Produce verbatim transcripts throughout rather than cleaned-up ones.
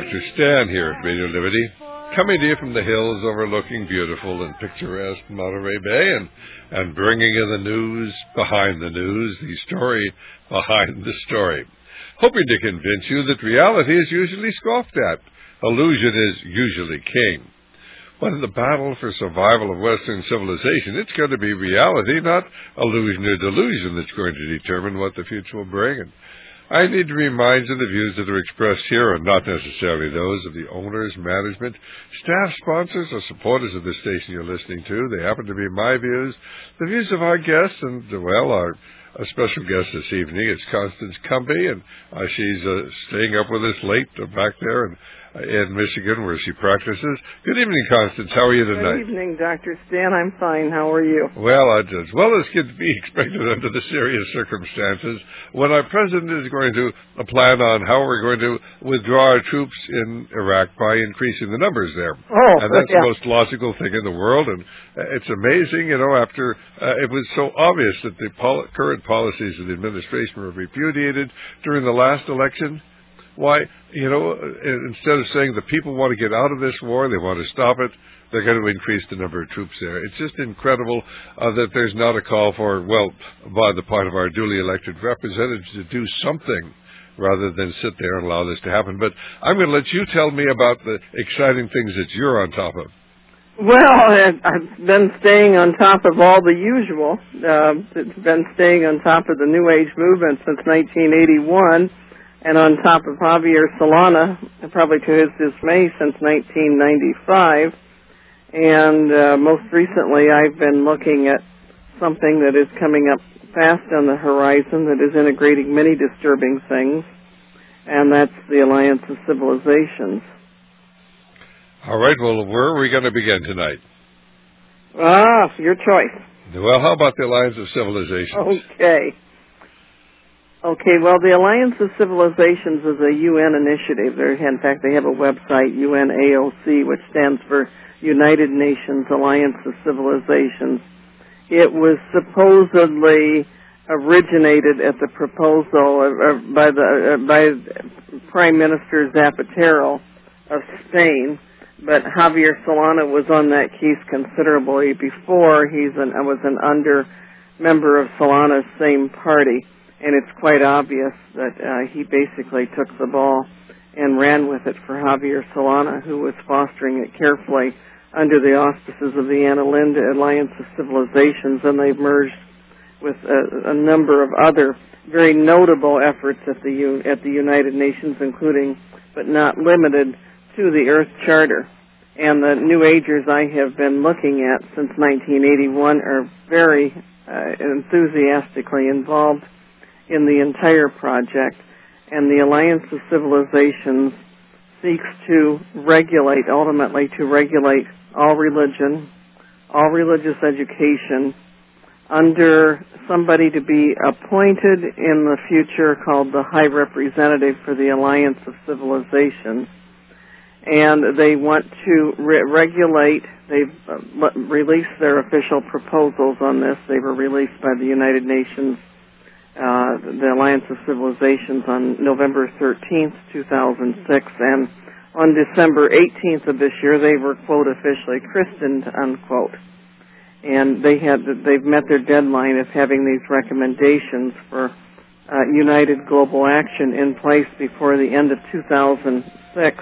Doctor Stan here at Radio Liberty, coming to you from the hills overlooking beautiful and picturesque Monterey Bay and, and bringing you the news behind the news, the story behind the story. Hoping to convince you that reality is usually scoffed at. Illusion is usually king. But in the battle for survival of Western civilization, it's going to be reality, not illusion or delusion, that's going to determine what the future will bring. And I need to remind you the views that are expressed here are not necessarily those of the owners, management, staff, sponsors, or supporters of the station you're listening to. They happen to be my views, the views of our guests, and, well, our a special guest this evening. It's Constance Cumby, and uh, she's uh, staying up with us late uh, back there and in Michigan, where she practices. Good evening, Constance. How are you tonight? Good evening, Doctor Stan. I'm fine. How are you? Well, as well as could be expected under the serious circumstances, when our president is going to plan on how we're going to withdraw our troops in Iraq by increasing the numbers there. Oh, and that's yeah. the most logical thing in the world. And it's amazing, you know, after uh, it was so obvious that the pol- current policies of the administration were repudiated during the last election. Why, you know, instead of saying the people want to get out of this war, they want to stop it, they're going to increase the number of troops there. It's just incredible uh, that there's not a call for, well, by the part of our duly elected representatives to do something rather than sit there and allow this to happen. But I'm going to let you tell me about the exciting things that you're on top of. Well, I've been staying on top of all the usual. Uh, it's been staying on top of the New Age movement since nineteen eighty-one. And on top of Javier Solana, probably to his dismay, since nineteen ninety-five. And uh, most recently, I've been looking at something that is coming up fast on the horizon that is integrating many disturbing things, and that's the Alliance of Civilizations. All right, well, where are we going to begin tonight? Ah, your choice. Well, how about the Alliance of Civilizations? Okay. Okay, well, the Alliance of Civilizations is a U N initiative. They're, in fact, they have a website, U N A O C, which stands for United Nations Alliance of Civilizations. It was supposedly originated at the proposal of, of, by the uh, by Prime Minister Zapatero of Spain, but Javier Solana was on that case considerably before. He's an was an under member of Solana's same party. And it's quite obvious that uh, he basically took the ball and ran with it for Javier Solana, who was fostering it carefully under the auspices of the Ana Linda Alliance of Civilizations, and they've merged with a, a number of other very notable efforts at the U, at the United Nations, including, but not limited to, the Earth Charter. And the New Agers I have been looking at since nineteen eighty-one are very uh, enthusiastically involved in the entire project, and the Alliance of Civilizations seeks to regulate, ultimately to regulate all religion, all religious education, under somebody to be appointed in the future called the High Representative for the Alliance of Civilizations. And they want to re- regulate, they've uh, released their official proposals on this. They were released by the United Nations Uh, the Alliance of Civilizations on November thirteenth, two thousand six, and on December eighteenth of this year, they were, quote, officially christened, unquote. And they had, they've met their deadline of having these recommendations for uh, united global action in place before the end of two thousand six.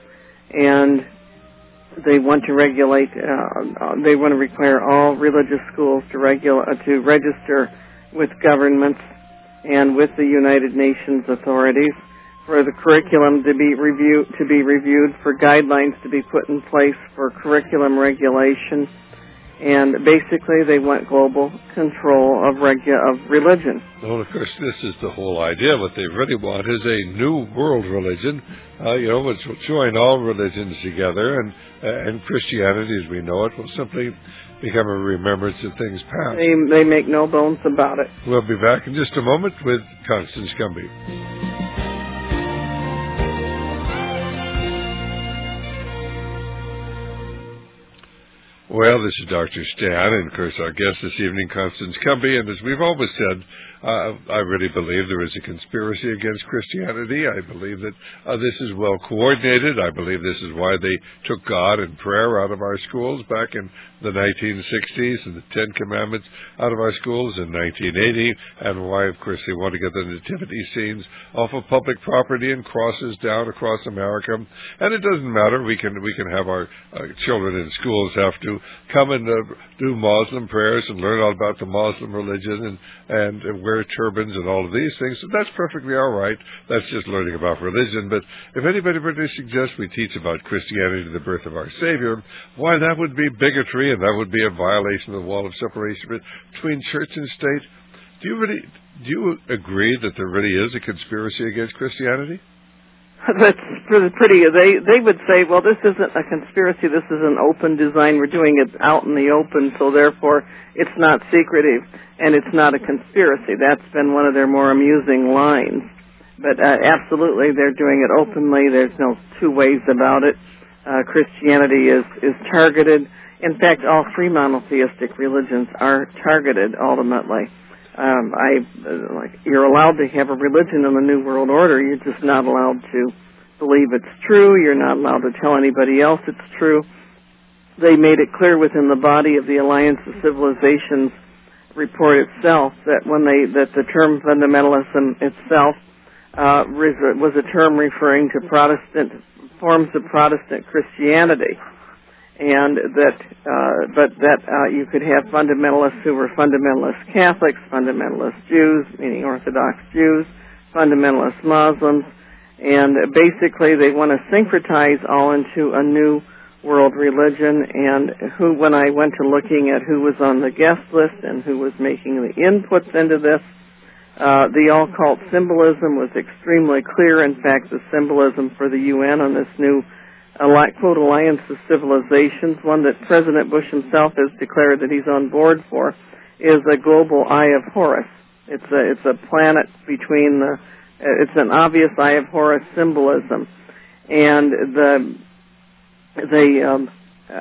And they want to regulate, uh, they want to require all religious schools to, regula- uh, to register with governments and with the United Nations authorities, for the curriculum to be reviewed, to be reviewed, for guidelines to be put in place for curriculum regulation, and basically they want global control of regu- of religion. Well, of course, this is the whole idea. What they really want is a new world religion, uh, you know, which will join all religions together, and uh, and Christianity, as we know it, will simply become a remembrance of things past. They, they make no bones about it. We'll be back in just a moment with Constance Cumby. Well, this is Doctor Stan, and of course our guest this evening, Constance Cumby, and as we've always said, Uh, I really believe there is a conspiracy against Christianity. I believe that uh, this is well coordinated. I believe this is why they took God and prayer out of our schools back in the nineteen sixties and the Ten Commandments out of our schools in nineteen eighty, and why, of course, they want to get the nativity scenes off of public property and crosses down across America. And it doesn't matter. We can we can have our uh, children in schools have to come and uh, do Muslim prayers and learn all about the Muslim religion and, and uh, wear turbans and all of these things. So that's perfectly all right. That's just learning about religion. But if anybody were to suggest we teach about Christianity, the birth of our Savior, why, that would be bigotry, and that would be a violation of the wall of separation between church and state. Do you really do you agree that there really is a conspiracy against Christianity? That's pretty. They they would say, well, this isn't a conspiracy. This is an open design. We're doing it out in the open, so therefore it's not secretive and it's not a conspiracy. That's been one of their more amusing lines. But uh, absolutely, they're doing it openly. There's no two ways about it. Uh, Christianity is is targeted. In fact, all three monotheistic religions are targeted ultimately. Um, I uh, like you're allowed to have a religion in the New World Order. You're just not allowed to believe it's true. You're not allowed to tell anybody else it's true. They made it clear within the body of the Alliance of Civilizations report itself that when they that the term fundamentalism itself uh, was a term referring to Protestant forms of Protestant Christianity. And that, uh, but that uh, you could have fundamentalists who were fundamentalist Catholics, fundamentalist Jews, meaning Orthodox Jews, fundamentalist Muslims, and basically they want to syncretize all into a new world religion. And who, when I went to looking at who was on the guest list and who was making the inputs into this, uh, the occult symbolism was extremely clear. In fact, the symbolism for the U N on this new quote, Alliance of Civilizations, one that President Bush himself has declared that he's on board for, is a global Eye of Horus. It's a, it's a planet between the, it's an obvious Eye of Horus symbolism. And the, the, um,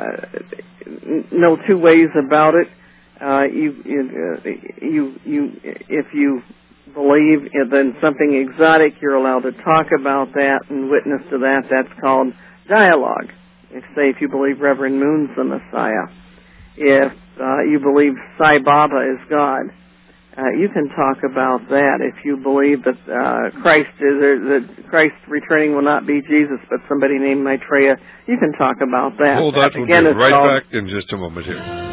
uh, no two ways about it. Uh, you, you, you, you, if you believe in something exotic, you're allowed to talk about that and witness to that. That's called dialogue. If, say, if you believe Reverend Moon's the Messiah, if uh, you believe Sai Baba is God, uh, you can talk about that. If you believe that uh, Christ is, or that Christ returning will not be Jesus, but somebody named Maitreya, you can talk about that. Hold that. We'll be right back in just a moment here.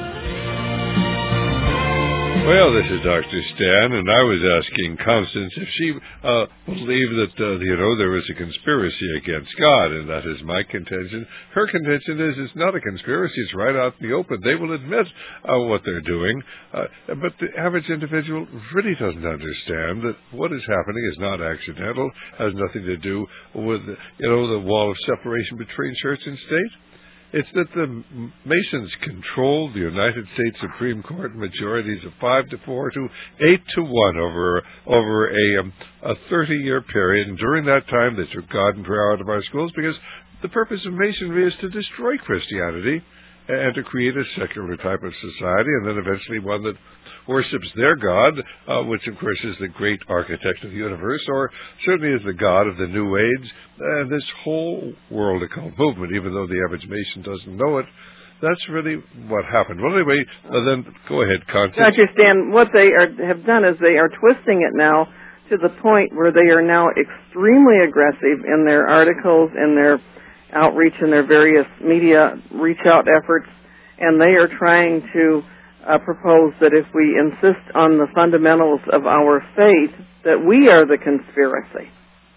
Well, this is Doctor Stan, and I was asking Constance if she uh, believed that, uh, you know, there is a conspiracy against God, and that is my contention. Her contention is it's not a conspiracy, it's right out in the open. They will admit uh, what they're doing, uh, but the average individual really doesn't understand that what is happening is not accidental, has nothing to do with, you know, the wall of separation between church and state. It's that the Masons control the United States Supreme Court majorities of five to four to eight to one over over a um, a thirty-year period, and during that time they took God and prayer out of our schools because the purpose of Masonry is to destroy Christianity and to create a secular type of society, and then eventually one that worships their God, uh, which of course is the great architect of the universe, or certainly is the God of the New Age, and this whole world occult movement, even though the average Mason doesn't know it. That's really what happened. Well, anyway, uh, then go ahead, Constance. Doctor Stan, what they are, have done is they are twisting it now to the point where they are now extremely aggressive in their articles, in their outreach, in their various media reach-out efforts, and they are trying to Uh, propose that if we insist on the fundamentals of our faith, that we are the conspiracy.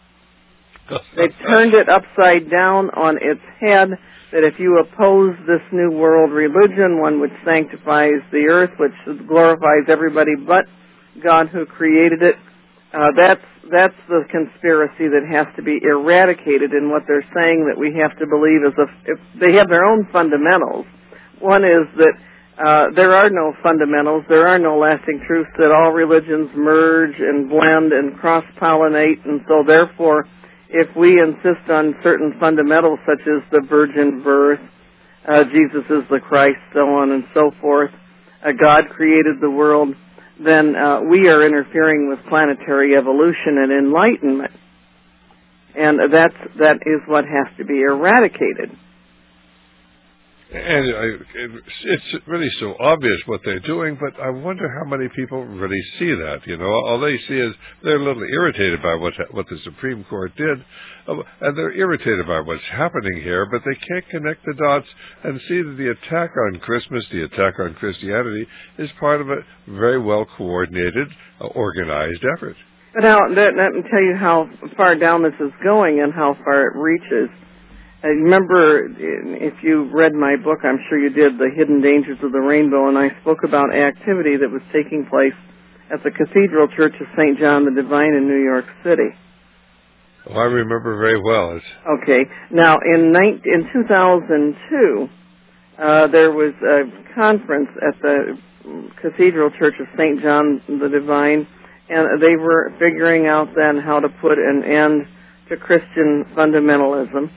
They've turned it upside down on its head, that if you oppose this new world religion, one which sanctifies the earth, which glorifies everybody but God who created it, uh, that's that's the conspiracy that has to be eradicated. And what they're saying that we have to believe is if, if they have their own fundamentals. One is that Uh, there are no fundamentals, there are no lasting truths, that all religions merge and blend and cross-pollinate, and so therefore, if we insist on certain fundamentals such as the virgin birth, uh, Jesus is the Christ, so on and so forth, uh, God created the world, then uh, we are interfering with planetary evolution and enlightenment. And that's, that is what has to be eradicated. And I, it's really so obvious what they're doing, but I wonder how many people really see that. You know, all they see is they're a little irritated by what what the Supreme Court did, and they're irritated by what's happening here, but they can't connect the dots and see that the attack on Christmas, the attack on Christianity, is part of a very well coordinated, uh, organized effort. But now, let, let me tell you how far down this is going and how far it reaches. I remember, if you read my book, I'm sure you did, The Hidden Dangers of the Rainbow, and I spoke about activity that was taking place at the Cathedral Church of Saint John the Divine in New York City. Oh, I remember very well. It's... Okay. Now, in, in two thousand two, uh, there was a conference at the Cathedral Church of Saint John the Divine, and they were figuring out then how to put an end to Christian fundamentalism.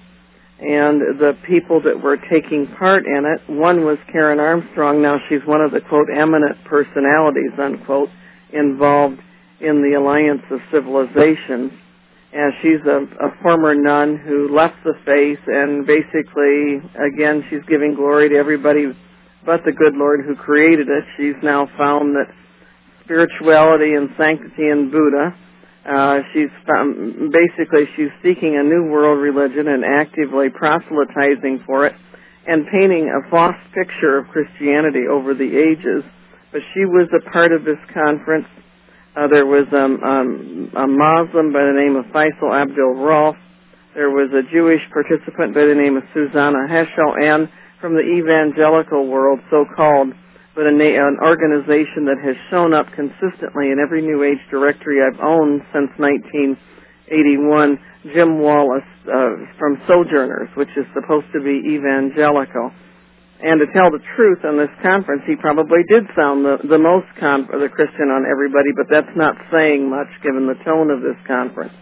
And the people that were taking part in it, one was Karen Armstrong. Now she's one of the, quote, eminent personalities, unquote, involved in the Alliance of Civilizations. And she's a, a former nun who left the faith, and basically, again, she's giving glory to everybody but the good Lord who created it. She's now found that spirituality and sanctity in Buddha, Uh, she's found, basically she's seeking a new world religion and actively proselytizing for it and painting a false picture of Christianity over the ages. But she was a part of this conference. Uh, there was um, um, a Muslim by the name of Faisal Abdul-Rauf. There was a Jewish participant by the name of Susanna Heschel, and from the evangelical world, so-called, but a, an organization that has shown up consistently in every New Age directory I've owned since nineteen eighty-one, Jim Wallace uh, from Sojourners, which is supposed to be evangelical. And to tell the truth, on this conference, he probably did sound the, the most con- the Christian on everybody, but that's not saying much given the tone of this conference.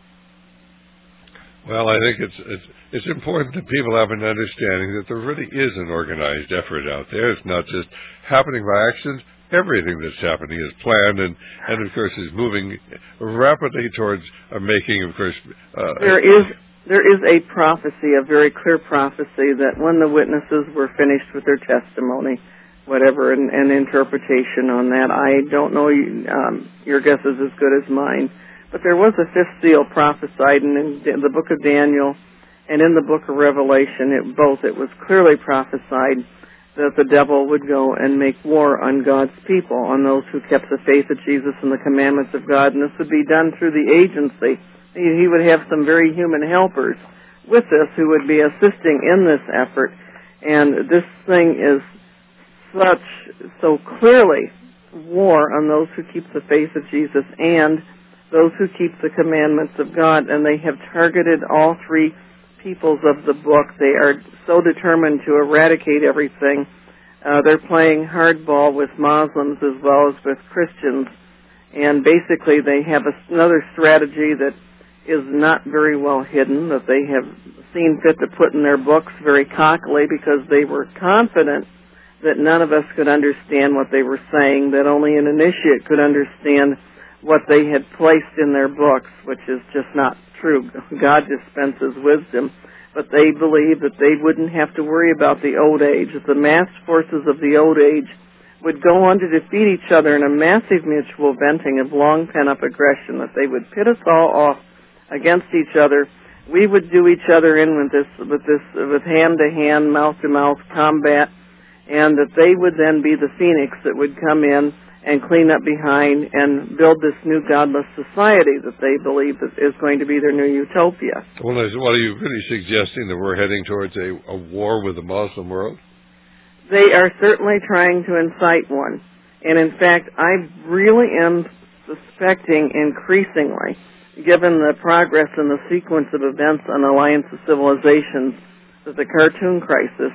Well, I think it's, it's it's important that people have an understanding that there really is an organized effort out there. It's not just happening by accident. Everything that's happening is planned and, and of course, is moving rapidly towards uh, making, of course... Uh, there is there is a prophecy, a very clear prophecy, that when the witnesses were finished with their testimony, whatever, an, an interpretation on that, I don't know, um, your guess is as good as mine. But there was a fifth seal prophesied in, in the book of Daniel and in the book of Revelation. It, both, it was clearly prophesied that the devil would go and make war on God's people, on those who kept the faith of Jesus and the commandments of God, and this would be done through the agency. He, he would have some very human helpers with this who would be assisting in this effort, and this thing is such, so clearly war on those who keep the faith of Jesus and those who keep the commandments of God, and they have targeted all three peoples of the book. They are so determined to eradicate everything. Uh, they're playing hardball with Muslims as well as with Christians, and basically they have a, another strategy that is not very well hidden, that they have seen fit to put in their books very cockily because they were confident that none of us could understand what they were saying, that only an initiate could understand what they had placed in their books, which is just not true. God dispenses wisdom. But they believed that they wouldn't have to worry about the old age, that the mass forces of the old age would go on to defeat each other in a massive mutual venting of long pent-up aggression, that they would pit us all off against each other. We would do each other in with this, with this, with hand-to-hand, mouth-to-mouth combat, and that they would then be the phoenix that would come in and clean up behind and build this new godless society that they believe that is going to be their new utopia. Well, what are you really suggesting, that we're heading towards a, a war with the Muslim world? They are certainly trying to incite one. And in fact, I really am suspecting increasingly, given the progress in the sequence of events on Alliance of Civilizations, that the cartoon crisis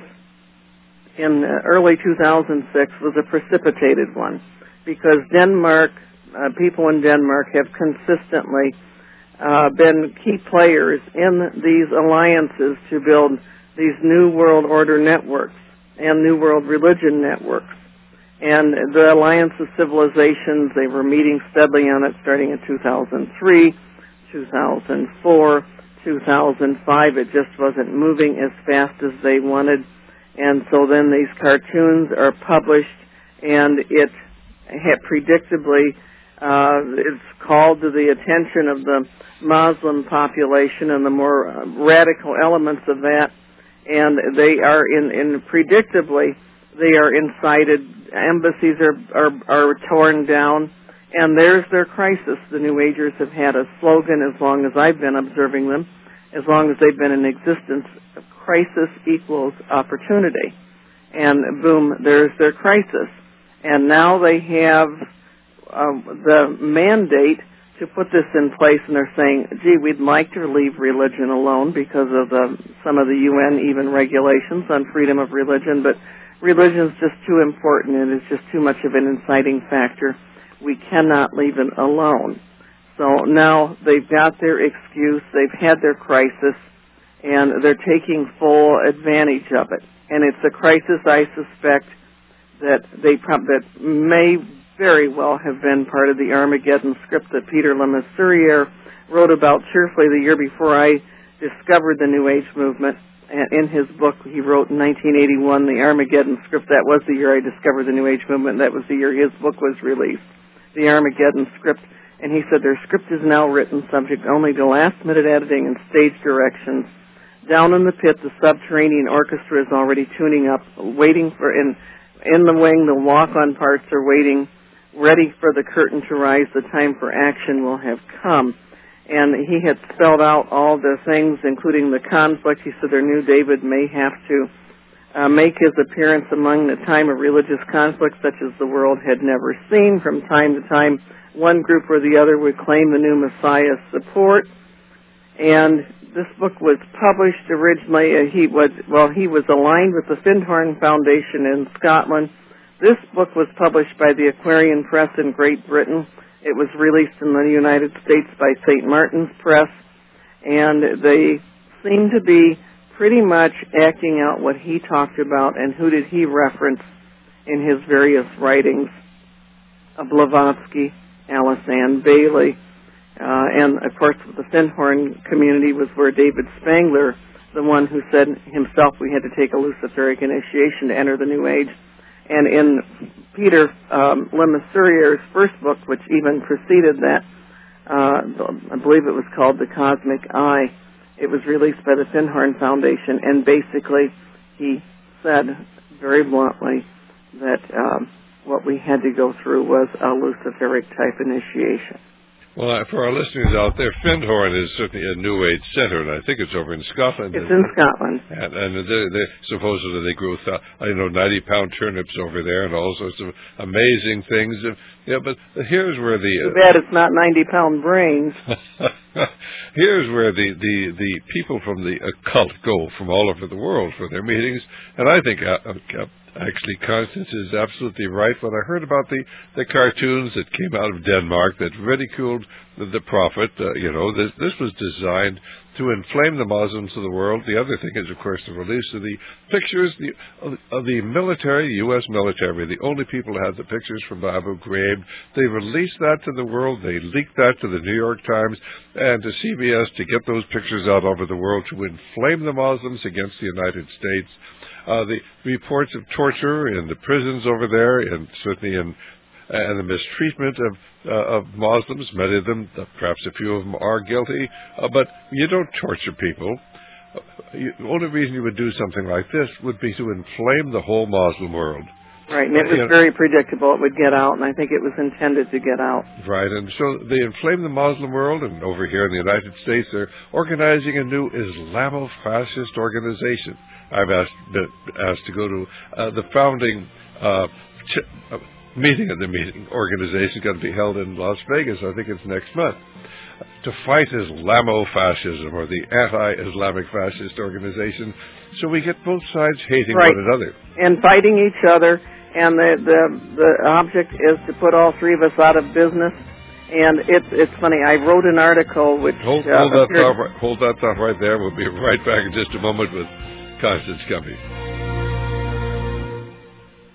in early two thousand six was a precipitated one. Because Denmark, uh, people in Denmark have consistently uh, been key players in these alliances to build these new world order networks and new world religion networks. And the Alliance of Civilizations, they were meeting steadily on it starting in two thousand three, two thousand four, two thousand five. It just wasn't moving as fast as they wanted. And so then these cartoons are published, and it had predictably uh, it's called to the attention of the Muslim population and the more uh, radical elements of that, and they are in, in predictably they are incited. Embassies are, are are torn down, and there's their crisis. The New Agers have had a slogan as long as I've been observing them, as long as they've been in existence: crisis equals opportunity. And boom, there's their crisis. And now they have uh, the mandate to put this in place, and they're saying, gee, we'd like to leave religion alone because of the, some of the U N even regulations on freedom of religion, but religion's just too important, and it's just too much of an inciting factor. We cannot leave it alone. So now they've got their excuse, they've had their crisis, and they're taking full advantage of it. And it's a crisis, I suspect, that they prob- that may very well have been part of the Armageddon script that Peter Lemaitre wrote about cheerfully the year before I discovered the New Age movement. And in his book, he wrote in nineteen eighty-one, the Armageddon script. That was the year I discovered the New Age movement. That was the year his book was released, the Armageddon script. And he said their script is now written, subject only to last-minute editing and stage directions. Down in the pit, the subterranean orchestra is already tuning up, waiting for, in, in the wing, the walk-on parts are waiting, ready for the curtain to rise. The time for action will have come. And he had spelled out all the things, including the conflict. He said their new David may have to uh, make his appearance among the time of religious conflict, such as the world had never seen. From time to time, one group or the other would claim the new Messiah's support. And this book was published originally. Uh, he was well, he was aligned with the Findhorn Foundation in Scotland. This book was published by the Aquarian Press in Great Britain. It was released in the United States by Saint Martin's Press, and they seem to be pretty much acting out what he talked about. And who did he reference in his various writings? Of Blavatsky, Alice Ann Bailey, uh, and of course the Findhorn community was where David Spangler, the one who said himself we had to take a Luciferic initiation to enter the New Age. And in Peter um, Lemaitre's first book, which even preceded that, uh, I believe it was called The Cosmic Eye, it was released by the Findhorn Foundation, and basically he said very bluntly that um, what we had to go through was a Luciferic type initiation. Well, uh, for our listeners out there, Findhorn is certainly a New Age center, and I think it's over in Scotland. It's in Scotland. And, and they're, they're, supposedly they grew, th- I know, ninety-pound turnips over there and all sorts of amazing things. Yeah, but here's where the... Too bad it's not ninety-pound brains. Here's where the, the, the people from the occult go from all over the world for their meetings, and I think... Uh, uh, Actually, Constance is absolutely right. When I heard about the, the cartoons that came out of Denmark that ridiculed the, the prophet, uh, you know, this, this was designed to inflame the Muslims of the world. The other thing is, of course, the release of the pictures the, of, of the military, U S military, the only people who had the pictures from Abu Ghraib. They released that to the world. They leaked that to the New York Times and to C B S to get those pictures out over the world to inflame the Muslims against the United States. Uh, the reports of torture in the prisons over there, and certainly in and the mistreatment of uh, of Muslims. Many of them, uh, perhaps a few of them, are guilty. Uh, but you don't torture people. Uh, you, the only reason you would do something like this would be to inflame the whole Muslim world. Right, and it was very predictable it would get out, and I think it was intended to get out. Right, and so they inflame the Muslim world, and over here in the United States, they're organizing a new Islamofascist organization. I've asked, been asked to go to uh, the founding uh, ch- uh, meeting of the meeting organization, going to be held in Las Vegas. I think it's next month, to fight Islamofascism, or the anti-Islamic fascist organization, so we get both sides hating right. one another and fighting each other. And the, the the object is to put all three of us out of business. And it's it's funny. I wrote an article which hold, uh, hold that thought right, hold that thought right there. We'll be right back in just a moment with Constance Gumby.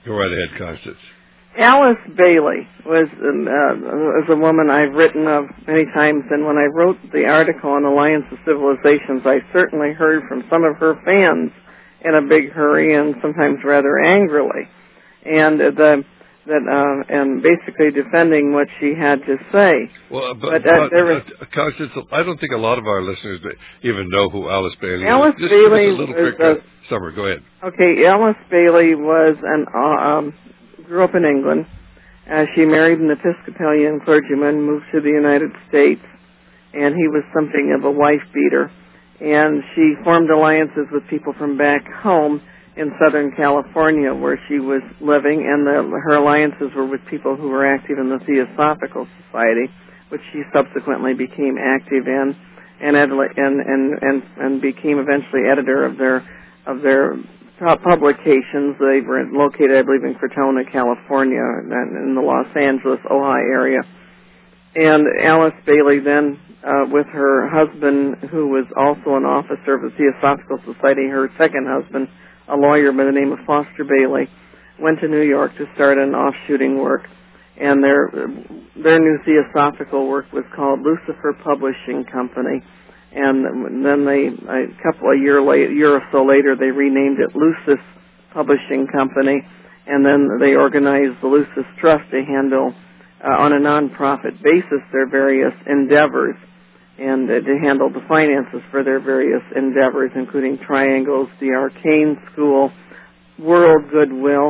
Go right ahead, Constance. Alice Bailey was, um, uh, was a woman I've written of many times, and when I wrote the article on Alliance of Civilizations, I certainly heard from some of her fans in a big hurry and sometimes rather angrily, and uh, the that uh, and basically defending what she had to say. Well, but but, uh, but there was, uh, Constance, I don't think a lot of our listeners even know who Alice Bailey Alice is. Just Bailey a little was quick, uh, Summer, go ahead. Okay, Alice Bailey was an uh, um, grew up in England. Uh, she married an Episcopalian clergyman, moved to the United States, and he was something of a wife beater. And she formed alliances with people from back home in Southern California, where she was living, and the, her alliances were with people who were active in the Theosophical Society, which she subsequently became active in, and and and and, and became eventually editor of their of their publications. They were located, I believe, in Crotona, California, and in the Los Angeles, Ojai area. And Alice Bailey then, uh, with her husband, who was also an officer of the Theosophical Society, her second husband, a lawyer by the name of Foster Bailey, went to New York to start an offshooting work. And their their new theosophical work was called Lucifer Publishing Company. And then they, a couple of year late, year or so later, they renamed it Lucis Publishing Company. And then they organized the Lucis Trust to handle, uh, on a nonprofit basis, their various endeavors, and uh, to handle the finances for their various endeavors, including Triangles, the Arcane School, World Goodwill.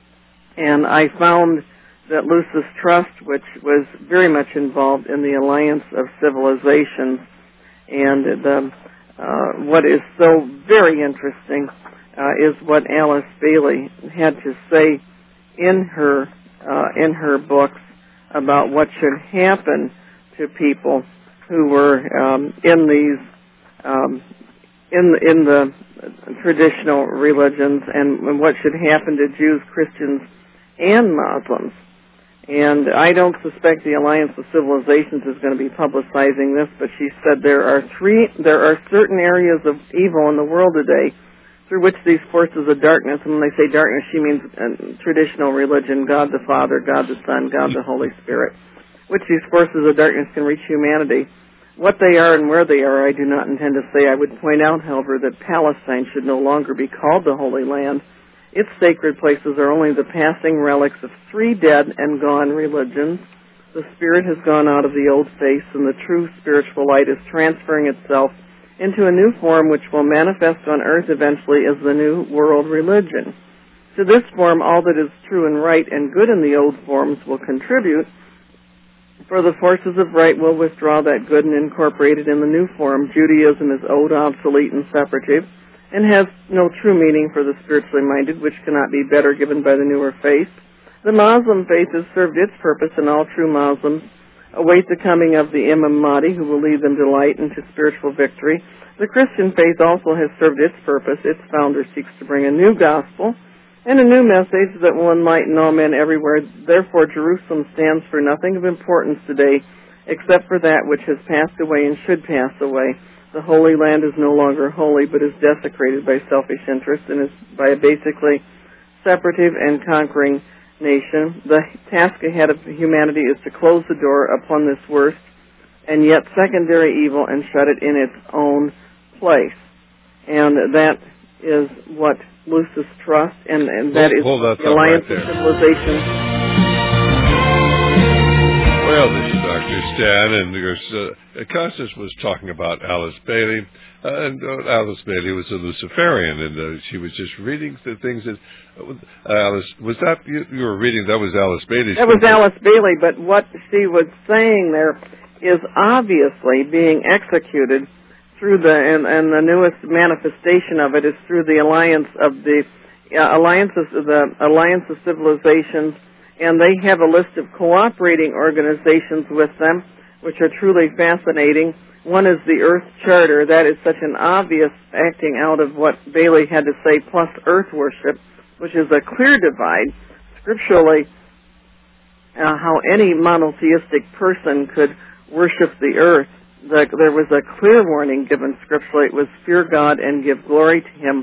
And I found that Lucis Trust, which was very much involved in the Alliance of Civilizations, and the, uh, what is so very interesting uh, is what Alice Bailey had to say in her uh, in her books about what should happen to people who were um, in these um, in in the traditional religions, and what should happen to Jews, Christians, and Muslims. And I don't suspect the Alliance of Civilizations is going to be publicizing this, but she said there are three, there are certain areas of evil in the world today through which these forces of darkness, and when they say darkness, she means uh, traditional religion, God the Father, God the Son, God the Holy Spirit, which these forces of darkness can reach humanity. What they are and where they are, I do not intend to say. I would point out, however, that Palestine should no longer be called the Holy Land. Its sacred places are only the passing relics of three dead and gone religions. The spirit has gone out of the old faith, and the true spiritual light is transferring itself into a new form which will manifest on earth eventually as the new world religion. To this form, all that is true and right and good in the old forms will contribute, for the forces of right will withdraw that good and incorporate it in the new form. Judaism is old, obsolete, and separative, and has no true meaning for the spiritually minded, which cannot be better given by the newer faith. The Muslim faith has served its purpose, and all true Muslims await the coming of the Imam Mahdi, who will lead them to light and to spiritual victory. The Christian faith also has served its purpose. Its founder seeks to bring a new gospel and a new message that will enlighten all men everywhere. Therefore, Jerusalem stands for nothing of importance today except for that which has passed away and should pass away. The Holy Land is no longer holy, but is desecrated by selfish interest and is by a basically separative and conquering nation. The task ahead of humanity is to close the door upon this worst and yet secondary evil and shut it in its own place. And that is what Lucis Trust, and, and that hold, is hold that the Alliance right of Civilization. Well, this is Doctor Stan, and there's, uh, Constance was talking about Alice Bailey, uh, and uh, Alice Bailey was a Luciferian, and uh, she was just reading the things that uh, Alice, was that, you, you were reading, that was Alice Bailey. That was Alice Bailey, but what she was saying there is obviously being executed through the, and, and the newest manifestation of it is through the Alliance of the, uh, Alliances, the Alliance of Civilizations, and they have a list of cooperating organizations with them, which are truly fascinating. One is the Earth Charter. That is such an obvious acting out of what Bailey had to say, plus Earth worship, which is a clear divide. Scripturally, uh, how any monotheistic person could worship the earth. The, there was a clear warning given scripturally. It was fear God and give glory to Him,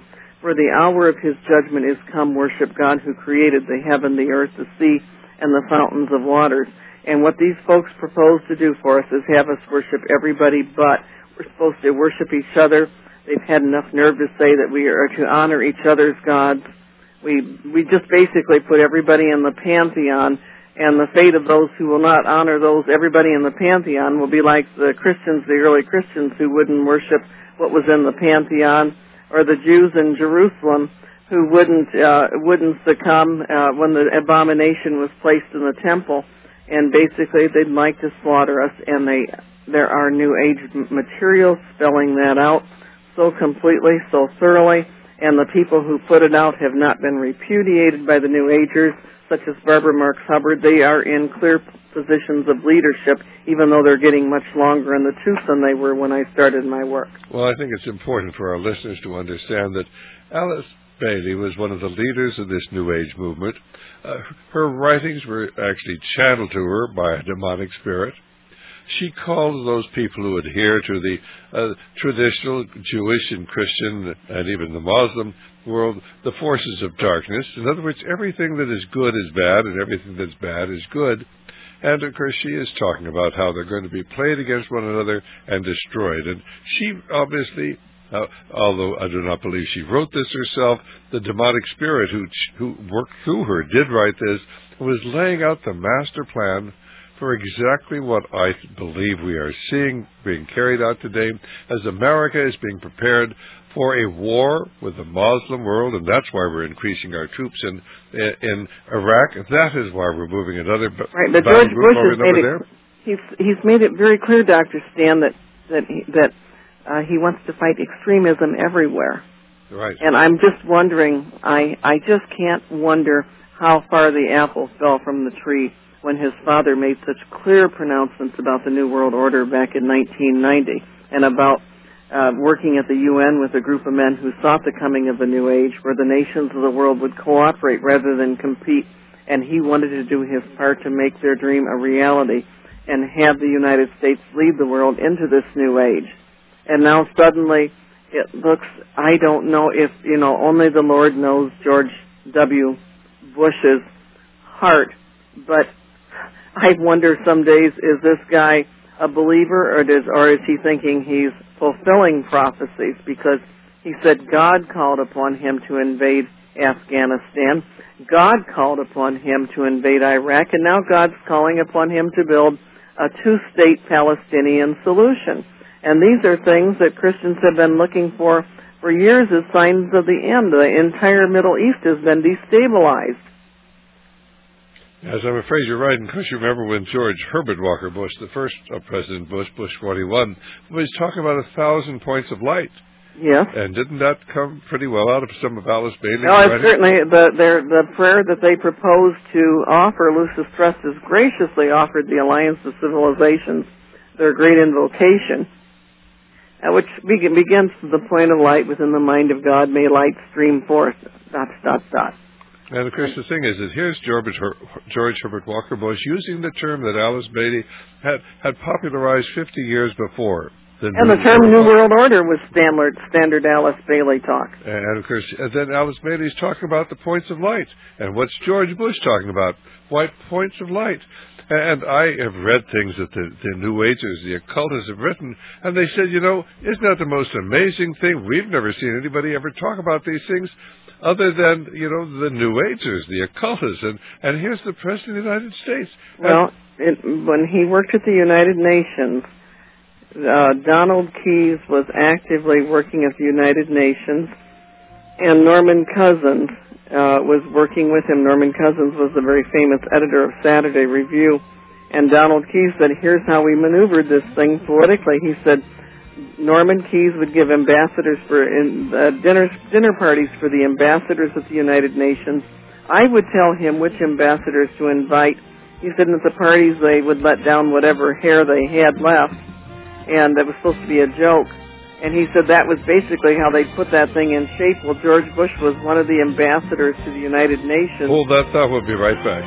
For the hour of his judgment is come. Worship God who created the heaven, the earth, the sea, and the fountains of waters. And what these folks propose to do for us is have us worship everybody but. We're supposed to worship each other. They've had enough nerve to say that we are to honor each other's gods. We we just basically put everybody in the pantheon, and the fate of those who will not honor those, everybody in the pantheon, will be like the Christians, the early Christians, who wouldn't worship what was in the pantheon, or the Jews in Jerusalem who wouldn't uh, wouldn't succumb uh, when the abomination was placed in the temple. And basically, they'd like to slaughter us, and they there are New Age materials spelling that out so completely, so thoroughly. And the people who put it out have not been repudiated by the New Agers, such as Barbara Marx Hubbard. They are in clear positions of leadership, even though they're getting much longer in the tooth than they were when I started my work. Well, I think it's important for our listeners to understand that Alice Bailey was one of the leaders of this New Age movement. Uh, her writings were actually channeled to her by a demonic spirit. She called those people who adhere to the uh, traditional Jewish and Christian and even the Muslim world the forces of darkness. In other words, everything that is good is bad and everything that's bad is good. And, of course, she is talking about how they're going to be played against one another and destroyed. And she obviously, uh, although I do not believe she wrote this herself, the demonic spirit who, who worked through her did write this, was laying out the master plan for exactly what I believe we are seeing being carried out today as America is being prepared for a war with the Muslim world, and that's why we're increasing our troops in in Iraq. That is why we're moving another right. But George Bush has made it, he's he's made it very clear, Doctor Stan, that that he, that uh, he wants to fight extremism everywhere. Right. And I'm just wondering, I I just can't wonder how far the apple fell from the tree when his father made such clear pronouncements about the New World Order back in nineteen ninety and about uh, working at the U N with a group of men who sought the coming of the New Age, where the nations of the world would cooperate rather than compete, and he wanted to do his part to make their dream a reality and have the United States lead the world into this New Age. And now suddenly it looks, I don't know if, you know, only the Lord knows George W. Bush's heart, but I wonder some days, is this guy a believer, or does, or is he thinking he's fulfilling prophecies? Because he said God called upon him to invade Afghanistan. God called upon him to invade Iraq, and now God's calling upon him to build a two-state Palestinian solution. And these are things that Christians have been looking for for years as signs of the end. The entire Middle East has been destabilized. As I'm afraid you're right. And of course, you remember when George Herbert Walker Bush, the first uh, President Bush, Bush forty-one, was talking about a thousand points of light. Yes. And didn't that come pretty well out of some of Alice Bailey's No, it's writing? certainly the, their, the prayer that they proposed to offer. Lucis Trust has graciously offered the Alliance of Civilizations their great invocation, uh, which begin, begins from the point of light within the mind of God. May light stream forth. Dot dot dot. And, of course, the thing is that here's George, George Herbert Walker Bush using the term that Alice Bailey had, had popularized fifty years before. The and the term New World Order was standard, standard Alice Bailey talk. And, of course, and then Alice Bailey's talking about the points of light. And what's George Bush talking about? What points of light? And I have read things that the, the New Agers, the occultists, have written, and they said, you know, isn't that the most amazing thing? We've never seen anybody ever talk about these things other than, you know, the New Agers, the occultists. And, and here's the President of the United States. Well, it, when he worked at the United Nations, uh, Donald Keyes was actively working at the United Nations, and Norman Cousins Uh, was working with him. Norman Cousins was the very famous editor of Saturday Review. And Donald Keyes said, here's how we maneuvered this thing politically. He said Norman Keyes would give ambassadors for in, uh, dinner, dinner parties for the ambassadors at the United Nations. I would tell him which ambassadors to invite. He said at the parties they would let down whatever hair they had left, and it was supposed to be a joke. And he said that was basically how they put that thing in shape. Well, George Bush was one of the ambassadors to the United Nations. Hold that thought. We'll be right back.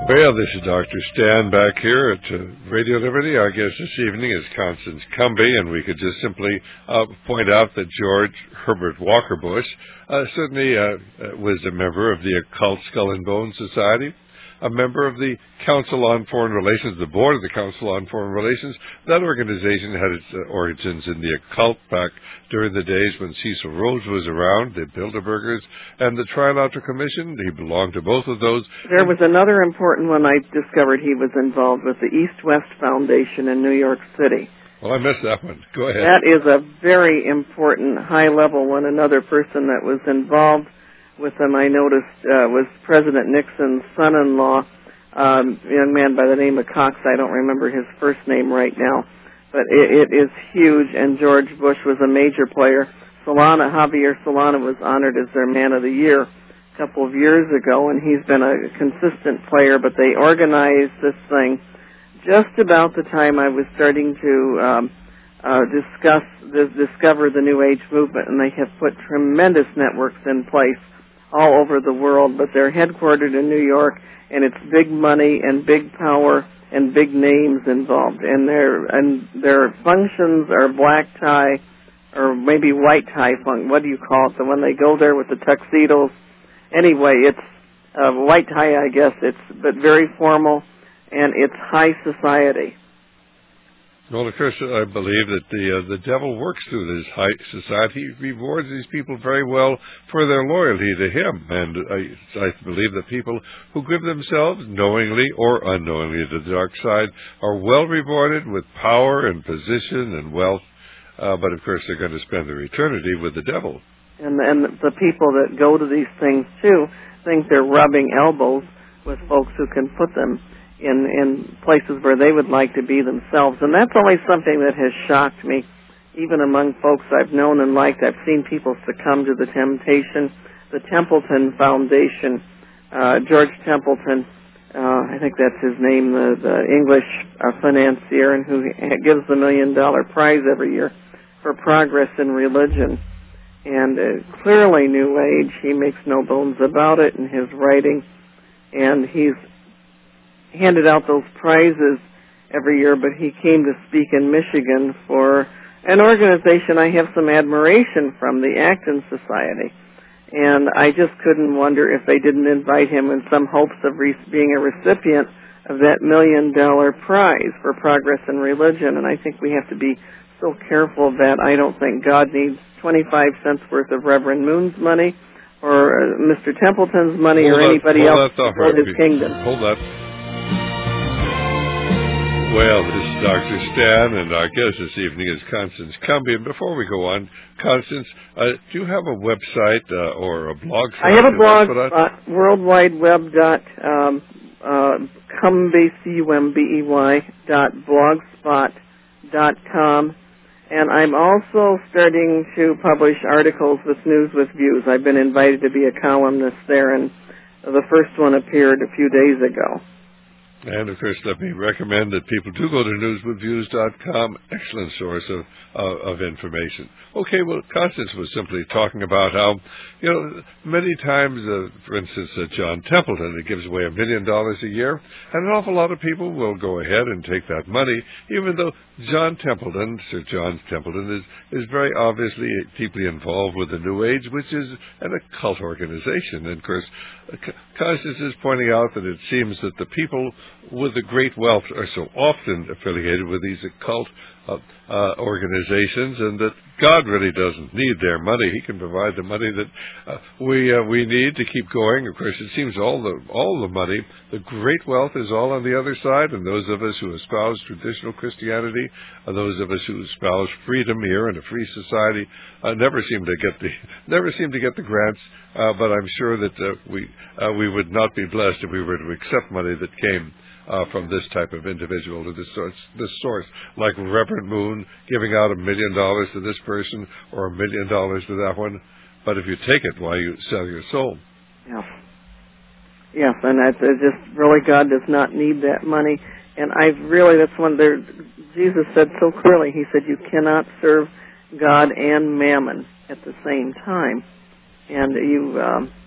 Well, this is Doctor Stan back here at uh, Radio Liberty. Our guest this evening is Constance Cumby, and we could just simply uh, point out that George Herbert Walker Bush uh, certainly uh, was a member of the Occult Skull and Bones Society, a member of the Council on Foreign Relations, the board of the Council on Foreign Relations. That organization had its uh, origins in the occult back during the days when Cecil Rhodes was around, the Bilderbergers, and the Trilateral Commission. He belonged to both of those. There was another important one I discovered he was involved with, the East-West Foundation in New York City. Well, I missed that one. Go ahead. That is a very important high-level one. Another person that was involved with them, I noticed, uh, was President Nixon's son-in-law, um, a young man by the name of Cox. I don't remember his first name right now, but it, it is huge, and George Bush was a major player. Solana, Javier Solana, was honored as their Man of the Year a couple of years ago, and he's been a consistent player, but they organized this thing just about the time I was starting to um, uh, discuss, this, discover the New Age movement, and they have put tremendous networks in place all over the world, but they're headquartered in New York, and it's big money and big power and big names involved. And their and their functions are black tie or maybe white tie fun. What do you call it? So when they go there with the tuxedos. Anyway, it's uh, white tie, I guess. It's but very formal, and it's high society. Well, of course, I believe that the uh, the devil works through this high society. He rewards these people very well for their loyalty to him. And I, I believe that people who give themselves knowingly or unknowingly to the dark side are well rewarded with power and position and wealth. Uh, but, of course, they're going to spend their eternity with the devil. And, and the people that go to these things, too, think they're rubbing elbows with folks who can put them in in places where they would like to be themselves. And that's always something that has shocked me, even among folks I've known and liked. I've seen people succumb to the temptation. The Templeton Foundation, uh, George Templeton, uh, I think that's his name, the, the English uh, financier, and who gives the million dollar prize every year for progress in religion. And uh, clearly New Age, he makes no bones about it in his writing, and he's handed out those prizes every year, but he came to speak in Michigan for an organization I have some admiration from, the Acton Society. And I just couldn't wonder if they didn't invite him in some hopes of re- being a recipient of that million dollar prize for progress in religion. And I think we have to be so careful of that. I don't think God needs twenty-five cents worth of Reverend Moon's money or uh, Mister Templeton's money hold or that, anybody else to build his kingdom. Hold that. Well, this is Doctor Stan, and our guest this evening is Constance Cumby. And before we go on, Constance, uh, do you have a website uh, or a blog? I have a blog, uh, World Wide Web dot um, uh, Cumby, C U M B E Y, dot blogspot dot com, and I'm also starting to publish articles with News with Views. I've been invited to be a columnist there, and the first one appeared a few days ago. And, of course, let me recommend that people do go to news with views dot com, excellent source of uh, of information. Okay, well, Constance was simply talking about how, you know, many times, uh, for instance, uh, John Templeton, it gives away a million dollars a year, and an awful lot of people will go ahead and take that money, even though John Templeton, Sir John Templeton, is, is very obviously deeply involved with the New Age, which is an occult organization. And, of course, Constance is pointing out that it seems that the people with the great wealth are so often affiliated with these occult uh, uh, organizations, and that God really doesn't need their money. He can provide the money that uh, we uh, we need to keep going. Of course, it seems all the all the money, the great wealth, is all on the other side. And those of us who espouse traditional Christianity, uh, those of us who espouse freedom here in a free society, uh, never seem to get the never seem to get the grants. Uh, but I'm sure that uh, we uh, we would not be blessed if we were to accept money that came Uh, from this type of individual to this source, this source, like Reverend Moon giving out a million dollars to this person or a million dollars to that one. But if you take it, why you sell your soul? Yes, yes, and that's uh, just really God does not need that money. And I really, that's one there. Jesus said so clearly. He said, "You cannot serve God and mammon at the same time." And you, um,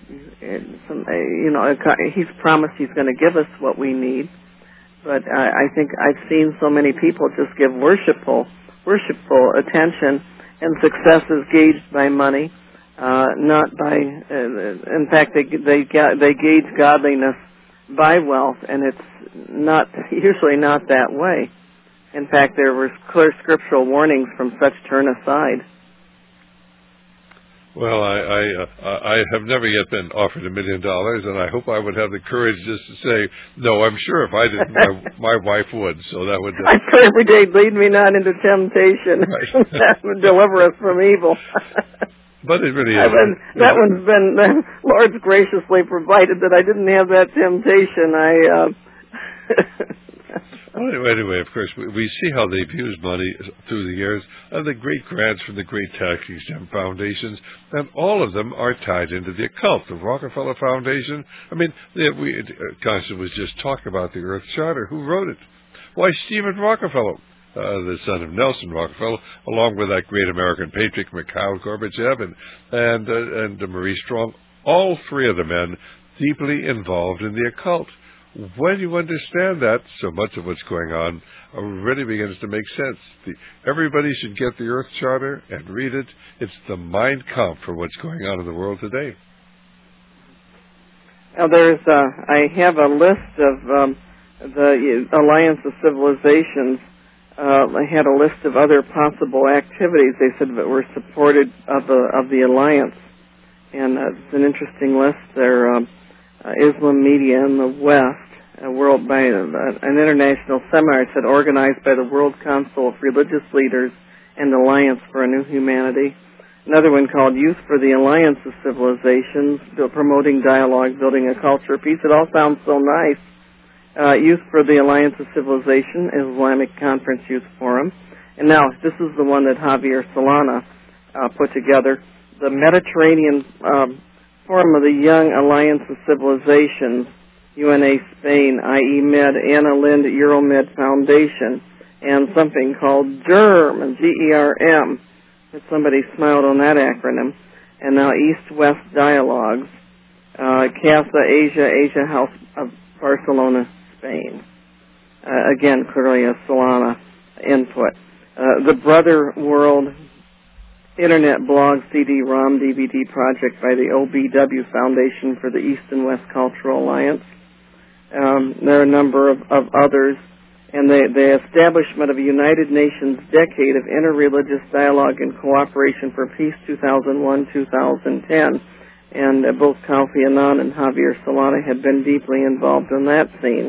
some, you know, he's promised he's going to give us what we need. But I, I think I've seen so many people just give worshipful, worshipful attention, and success is gauged by money, uh, not by. Uh, in fact, they they they gauge godliness by wealth, and it's not usually not that way. In fact, there were clear scriptural warnings from such turn aside. Well, I I, uh, I have never yet been offered a million dollars, and I hope I would have the courage just to say, no, I'm sure if I didn't, my, my wife would, so that would... Uh, I pray every day, lead me not into temptation. Right. That would deliver us from evil. But it really is. Been, that one's been, the Lord's graciously provided that I didn't have that temptation. I... Uh, Well, anyway, of course, we, we see how they've used money through the years, and the great grants from the great tax-exempt foundations, and all of them are tied into the occult. The Rockefeller Foundation, I mean, they, we, Constance was just talking about the Earth Charter. Who wrote it? Why, Stephen Rockefeller, uh, the son of Nelson Rockefeller, along with that great American patriot, Mikhail Gorbachev, and, and, uh, and uh, Marie Strong, all three of the men deeply involved in the occult. When you understand that, so much of what's going on already begins to make sense. The, everybody should get the Earth Charter and read it. It's the Mein Kampf for what's going on in the world today. Now, there's, uh, I have a list of um, the Alliance of Civilizations. Uh, I had a list of other possible activities they said that were supported of the of the alliance, and uh, it's an interesting list. They're um, uh, Islam media in the West. A world by uh, an international seminar said organized by the World Council of Religious Leaders and Alliance for a New Humanity. Another one called Youth for the Alliance of Civilizations, promoting dialogue, building a culture of peace. It all sounds so nice. Uh, Youth for the Alliance of Civilization, Islamic Conference Youth Forum. And now, this is the one that Javier Solana uh, put together, the Mediterranean um, Forum of the Young Alliance of Civilizations, U N A Spain, I E Med, Anna Lind Euromed Foundation, and something called GERM, G E R M. Somebody smiled on that acronym. And now East-West Dialogues, uh, CASA Asia, Asia House of Barcelona, Spain. Uh, again, clearly a Solana input. Uh, the Brother World Internet Blog C D ROM D V D project by the O B W Foundation for the East and West Cultural Alliance. Um, there are a number of, of others. And the, the establishment of a United Nations Decade of Interreligious Dialogue and Cooperation for Peace, two thousand one to two thousand ten. And uh, both Kofi Annan and Javier Solana had been deeply involved in that scene.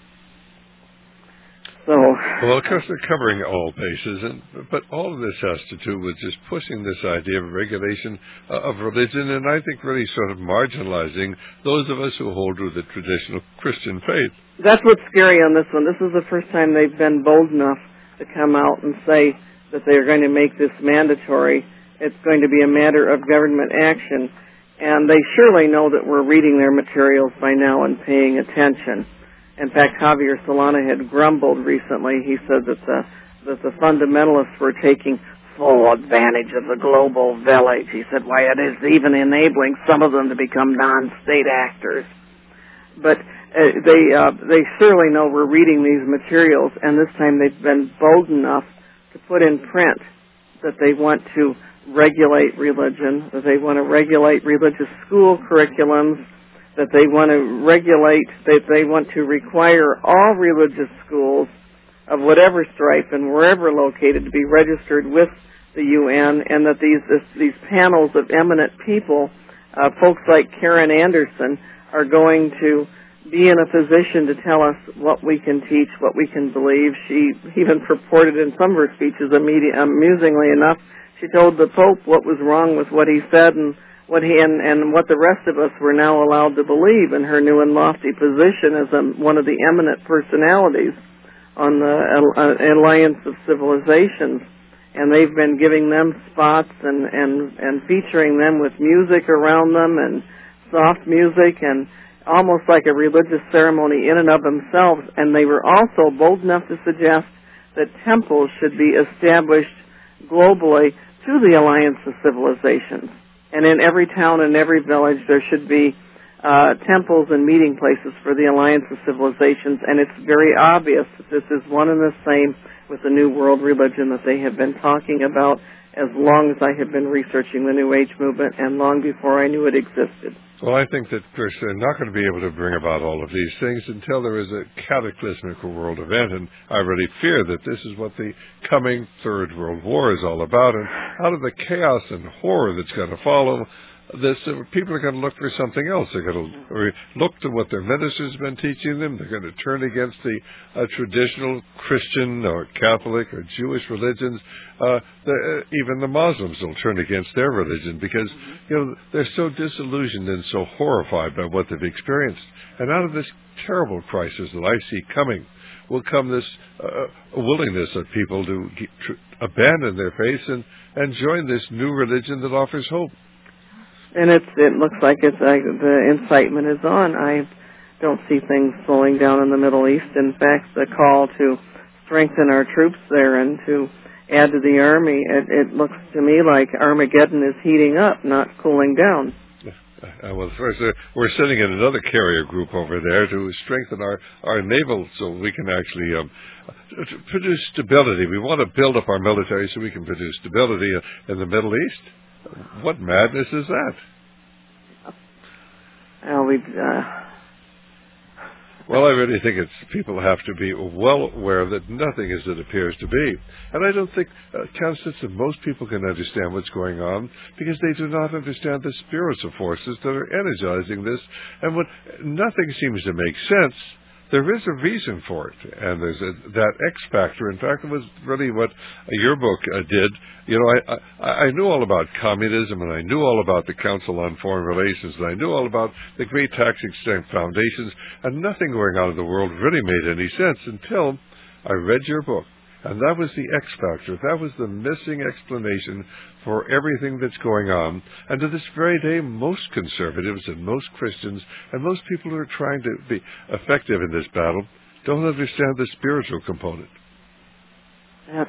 So, well, of course, they're covering all bases, and, but all of this has to do with just pushing this idea of regulation uh, of religion, and I think really sort of marginalizing those of us who hold to the traditional Christian faith. That's what's scary on this one. This is the first time they've been bold enough to come out and say that they're going to make this mandatory. It's going to be a matter of government action, and they surely know that we're reading their materials by now and paying attention. In fact, Javier Solana had grumbled recently. He said that the that the fundamentalists were taking full advantage of the global village. He said, why, it is even enabling some of them to become non-state actors. But uh, they uh, they certainly know we're reading these materials, and this time they've been bold enough to put in print that they want to regulate religion, that they want to regulate religious school curriculums, that they want to regulate, that they want to require all religious schools of whatever stripe and wherever located to be registered with the U N, and that these this, these panels of eminent people, uh, folks like Karen Anderson, are going to be in a position to tell us what we can teach, what we can believe. She even purported in some of her speeches, amusingly enough, she told the Pope what was wrong with what he said and what he and, and what the rest of us were now allowed to believe in her new and lofty position as a, one of the eminent personalities on the uh, Alliance of Civilizations. And they've been giving them spots and, and, and featuring them with music around them and soft music and almost like a religious ceremony in and of themselves. And they were also bold enough to suggest that temples should be established globally to the Alliance of Civilizations. And in every town and every village there should be uh, temples and meeting places for the Alliance of Civilizations, and it's very obvious that this is one and the same with the New World Religion that they have been talking about as long as I have been researching the New Age movement and long before I knew it existed. Well, I think that, Chris, they're not going to be able to bring about all of these things until there is a cataclysmic world event, and I really fear that this is what the coming Third World War is all about, and out of the chaos and horror that's going to follow, this, uh, people are going to look for something else. They're going to look to what their ministers have been teaching them. They're going to turn against the uh, traditional Christian or Catholic or Jewish religions. Uh, the, uh, even the Muslims will turn against their religion because, you know, they're so disillusioned and so horrified by what they've experienced. And out of this terrible crisis that I see coming will come this uh, willingness of people to get, tr- abandon their faith and, and join this new religion that offers hope. And it's, it looks like it's like the incitement is on. I don't see things slowing down in the Middle East. In fact, the call to strengthen our troops there and to add to the army, it, it looks to me like Armageddon is heating up, not cooling down. Uh, well, first, uh, we're sending in another carrier group over there to strengthen our, our naval so we can actually um, to produce stability. We want to build up our military so we can produce stability in the Middle East. What madness is that? Uh, we, uh... Well, I really think it's people have to be well aware that nothing is as it appears to be. And I don't think, uh, Constance, that most people can understand what's going on because they do not understand the spiritual forces that are energizing this. And when nothing seems to make sense, there is a reason for it, and there's a, that X factor. In fact, it was really what your book uh, did. You know, I, I, I knew all about communism, and I knew all about the Council on Foreign Relations, and I knew all about the great tax-exempt foundations, and nothing going on in the world really made any sense until I read your book. And that was the X factor. That was the missing explanation for everything that's going on. And to this very day, most conservatives and most Christians and most people who are trying to be effective in this battle don't understand the spiritual component. Yes.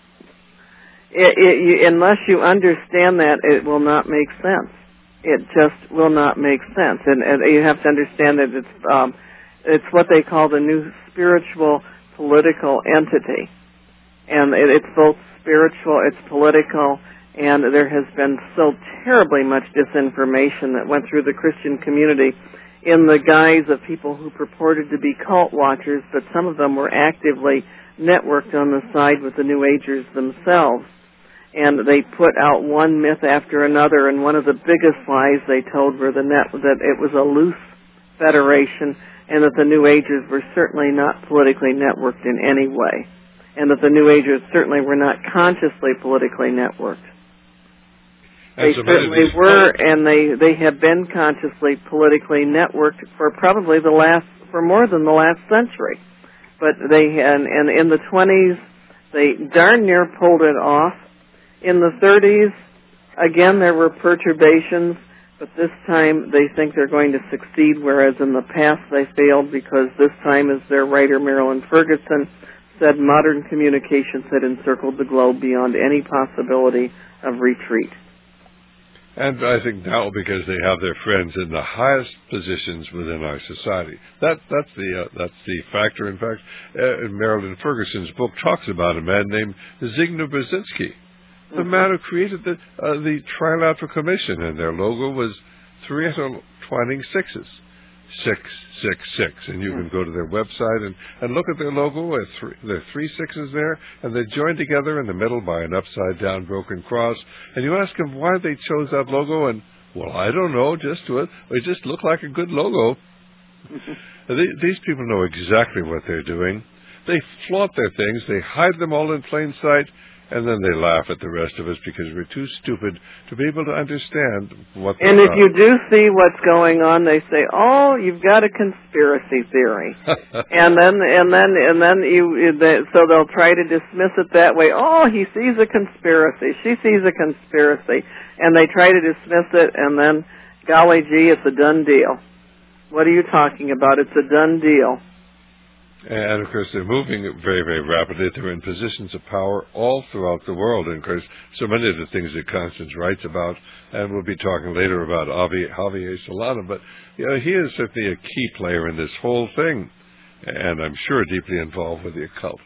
It, it, you, unless you understand that, it will not make sense. It just will not make sense. And, and you have to understand that it's um, it's what they call the new spiritual political entity. And it's both spiritual, it's political, and there has been so terribly much disinformation that went through the Christian community in the guise of people who purported to be cult watchers, but some of them were actively networked on the side with the New Agers themselves. And they put out one myth after another, and one of the biggest lies they told were the net, that it was a loose federation and that the New Agers were certainly not politically networked in any way. And that the New Agers certainly were not consciously politically networked. They certainly were, and they, they have been consciously politically networked for probably the last, for more than the last century. But they, and, and in the twenties, they darn near pulled it off. In the thirties, again, there were perturbations, but this time they think they're going to succeed, whereas in the past they failed because this time, as their writer Marilyn Ferguson said, modern communications had encircled the globe beyond any possibility of retreat. And I think now because they have their friends in the highest positions within our society. That, that's, the, uh, that's the factor. In fact, uh, Marilyn Ferguson's book talks about a man named Zygmunt Brzezinski, the mm-hmm. man who created the, uh, the Trilateral Commission, and their logo was three intertwining sixes. Six, six, six, and you can go to their website and, and look at their logo. There are, three, there are three sixes there, and they're joined together in the middle by an upside-down broken cross. And you ask them why they chose that logo, and, well, I don't know, just to it. It just looked like a good logo. These people know exactly what they're doing. They flaunt their things. They hide them all in plain sight. And then they laugh at the rest of us because we're too stupid to be able to understand what they're And if about. you do see what's going on, they say, "Oh, you've got a conspiracy theory," and then and then and then you so they'll try to dismiss it that way. Oh, he sees a conspiracy. She sees a conspiracy, and they try to dismiss it. And then, golly gee, it's a done deal. What are you talking about? It's a done deal. And, of course, they're moving very, very rapidly. They're in positions of power all throughout the world. And, of course, so many of the things that Constance writes about, and we'll be talking later about Javier Solana, but, you know, he is certainly a key player in this whole thing, and I'm sure deeply involved with the occult.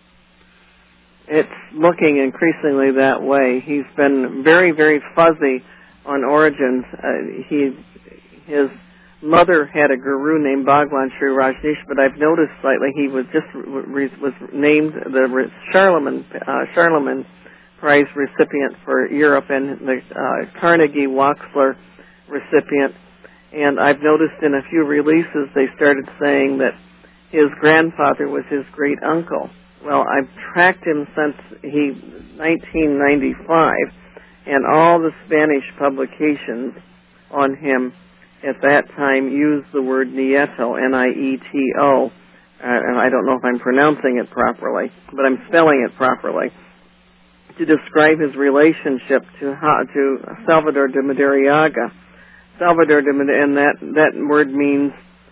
It's looking increasingly that way. He's been very, very fuzzy on origins. Uh, he, his mother had a guru named Bhagwan Sri Rajneesh, but I've noticed slightly he was just re- was named the Charlemagne uh, Charlemagne Prize recipient for Europe and the uh, Carnegie Wachsler recipient. And I've noticed in a few releases they started saying that his grandfather was his great uncle. Well, I've tracked him since he nineteen ninety-five, and all the Spanish publications on him at that time used the word Nieto, N I E T O, uh, and I don't know if I'm pronouncing it properly, but I'm spelling it properly, to describe his relationship to to Salvador de Madariaga. Salvador de Madariaga, and that, that word means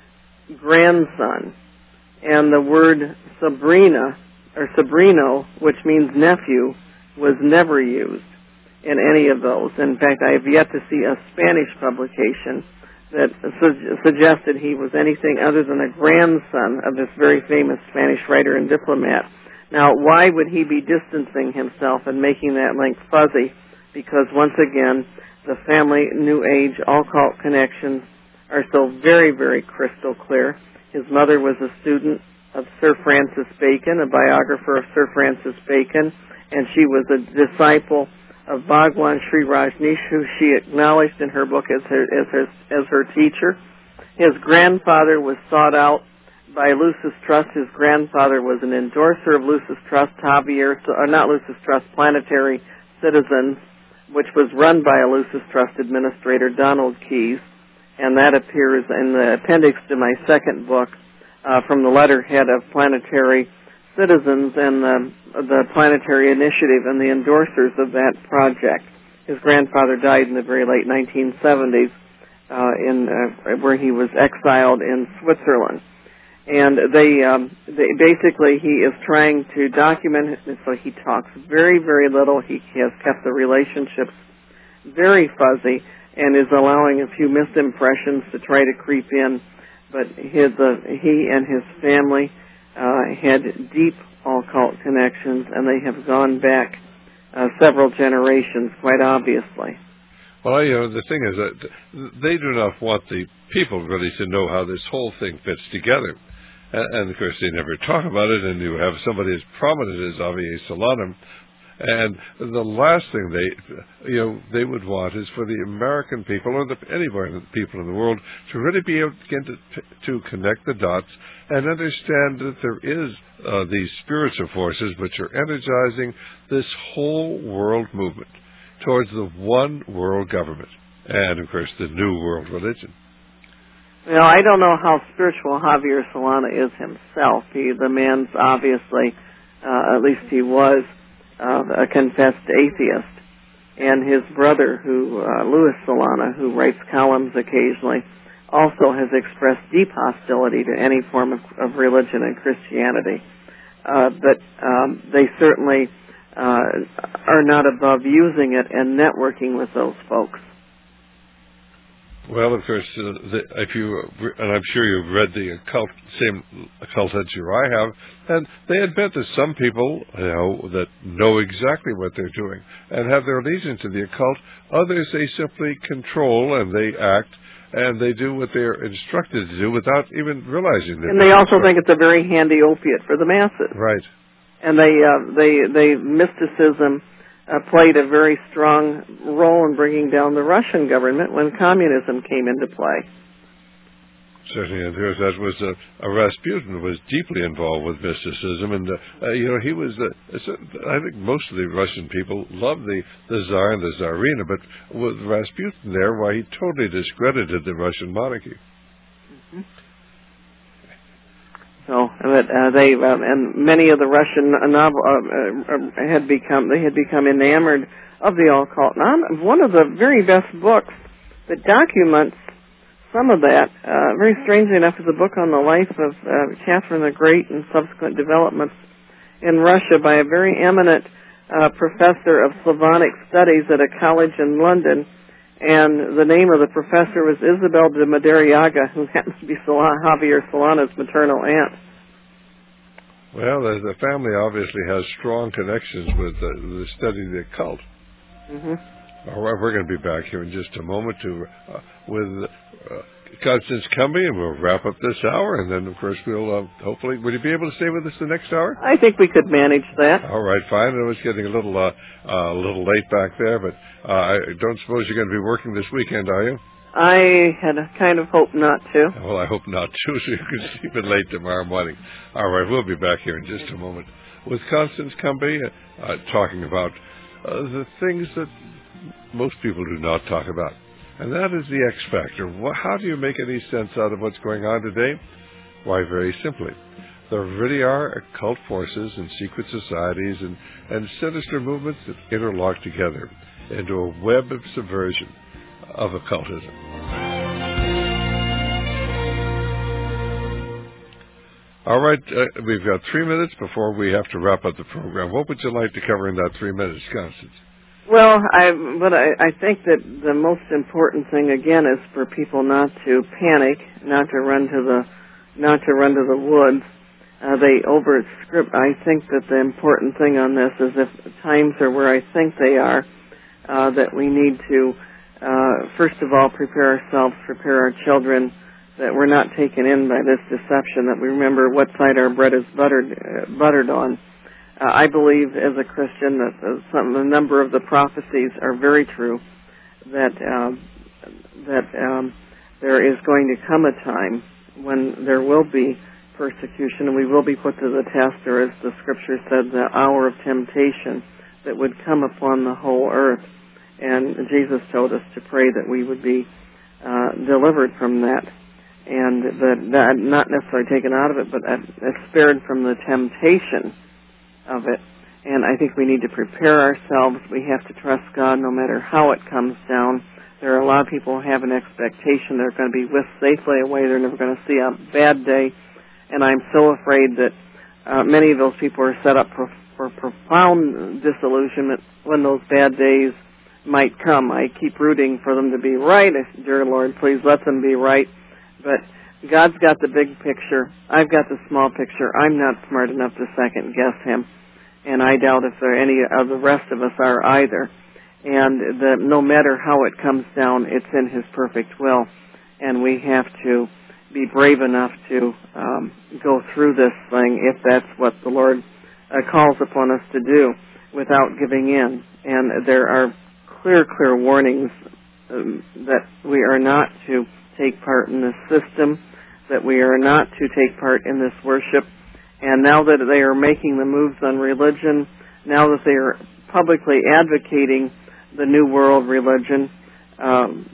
grandson, and the word Sabrina, or Sobrino, which means nephew, was never used in any of those. In fact, I have yet to see a Spanish publication that su- suggested he was anything other than a grandson of this very famous Spanish writer and diplomat. Now, why would he be distancing himself and making that link fuzzy? Because, once again, the family New Age occult connections are so very, very crystal clear. His mother was a student of Sir Francis Bacon, a biographer of Sir Francis Bacon, and she was a disciple of Bhagwan Sri Rajneesh, who she acknowledged in her book as her, as her, as her teacher. His grandfather was sought out by Lucis Trust. His grandfather was an endorser of Lucis Trust, Javier, or not Lucis Trust, Planetary Citizens, which was run by a Lucis Trust administrator, Donald Keyes, and that appears in the appendix to my second book, Uh, from the letterhead of Planetary Citizens and the, the Planetary Initiative and the endorsers of that project. His grandfather died in the very late nineteen seventies, uh, in uh, where he was exiled in Switzerland. And they, um, they basically he is trying to document it, so he talks very, very little. He has kept the relationships very fuzzy and is allowing a few misimpressions to try to creep in. But his, uh, he and his family uh, had deep occult connections, and they have gone back uh, several generations, quite obviously. Well, you know, the thing is that they do not want the people really to know how this whole thing fits together. And, and of course, they never talk about it, and you have somebody as prominent as Javier Solana. And the last thing they, you know, they would want is for the American people or the, anywhere people in the world to really be able to begin to, to connect the dots and understand that there is uh, these spiritual forces which are energizing this whole world movement towards the one world government and, of course, the new world religion. Well, I don't know how spiritual Javier Solana is himself. He, the man's obviously, uh, at least he was, Uh, a confessed atheist, and his brother, who uh, Louis Solana, who writes columns occasionally, also has expressed deep hostility to any form of, of religion and Christianity. Uh, but um, they certainly uh, are not above using it and networking with those folks. Well, of course, uh, the, if you and I'm sure you've read the occult, same occult literature I have, and they admit that some people, you know, that know exactly what they're doing and have their allegiance to the occult. Others they simply control and they act and they do what they're instructed to do without even realizing that. And they also think it's a very handy opiate for the masses. Right. And they, uh, they, they mysticism. Uh, played a very strong role in bringing down the Russian government when communism came into play. Certainly, and there's, that was uh, uh, Rasputin was deeply involved with mysticism, and uh, uh, you know he was. Uh, I think most of the Russian people loved the the Tsar and the Tsarina, but with Rasputin there, why he totally discredited the Russian monarchy. Mm-hmm. So, but uh, they um, and many of the Russian novel uh, uh, had become they had become enamored of the occult. Now, one of the very best books that documents some of that. Uh, very strangely enough, is a book on the life of uh, Catherine the Great and subsequent developments in Russia by a very eminent uh, professor of Slavonic studies at a college in London. And the name of the professor was Isabel de Madariaga, who happens to be Sol- Javier Solana's maternal aunt. Well, the, the family obviously has strong connections with uh, the study of the occult. Mm-hmm. All right, we're going to be back here in just a moment to uh, with uh, Constance Cumby, and we'll wrap up this hour, and then, of course, we'll uh, hopefully... Would you be able to stay with us the next hour? I think we could manage that. All right, fine. It was getting a little uh, uh, a little late back there, but uh, I don't suppose you're going to be working this weekend, are you? I had a kind of hope not to. Well, I hope not, too, so you can sleep in late tomorrow morning. All right, we'll be back here in just a moment with Constance Cumby, uh, talking about uh, the things that most people do not talk about. And that is the X factor. How do you make any sense out of what's going on today? Why, very simply. There really are occult forces and secret societies and, and sinister movements that interlock together into a web of subversion of occultism. All right, uh, we've got three minutes before we have to wrap up the program. What would you like to cover in that three minutes, Constance? Well, I, but I, I think that the most important thing again is for people not to panic, not to run to the, not to run to the woods. Uh, they overscript. I think that the important thing on this is if times are where I think they are, uh, that we need to, uh, first of all, prepare ourselves, prepare our children, that we're not taken in by this deception. That we remember what side our bread is buttered, uh, buttered on. Uh, I believe as a Christian that the, some, a number of the prophecies are very true, that um, that um, there is going to come a time when there will be persecution and we will be put to the test, or as the Scripture said, the hour of temptation that would come upon the whole earth. And Jesus told us to pray that we would be uh, delivered from that, and that, that not necessarily taken out of it, but uh, spared from the temptation of it. And I think we need to prepare ourselves. We have to trust God no matter how it comes down. There are a lot of people who have an expectation they're going to be whisked safely away. They're never going to see a bad day. And I'm so afraid that uh, many of those people are set up for, for profound disillusionment when those bad days might come. I keep rooting for them to be right. Dear Lord, please let them be right. But God's got the big picture. I've got the small picture. I'm not smart enough to second guess Him. And I doubt if there any of the rest of us are either. And that no matter how it comes down, it's in His perfect will. And we have to be brave enough to um, go through this thing if that's what the Lord uh, calls upon us to do without giving in. And there are clear, clear warnings um, that we are not to take part in this system, that we are not to take part in this worship. And now that they are making the moves on religion, now that they are publicly advocating the New World religion, um,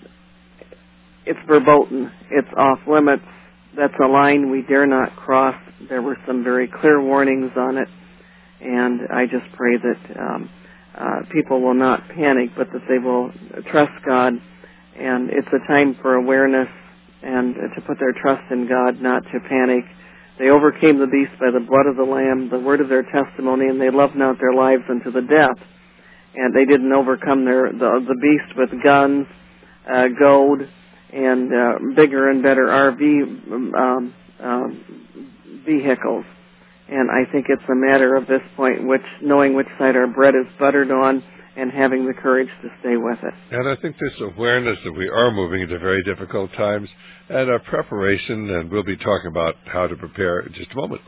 it's verboten. It's off limits. That's a line we dare not cross. There were some very clear warnings on it, and I just pray that um, uh, people will not panic, but that they will trust God. And it's a time for awareness and to put their trust in God, not to panic. They overcame the beast by the blood of the Lamb, the word of their testimony, and they loved not their lives unto the death. And they didn't overcome their the, the beast with guns, uh, gold, and uh, bigger and better R V um, um, vehicles. And I think it's a matter of this point, which knowing which side our bread is buttered on, and having the courage to stay with it. And I think this awareness that we are moving into very difficult times and our preparation, and we'll be talking about how to prepare in just a moment.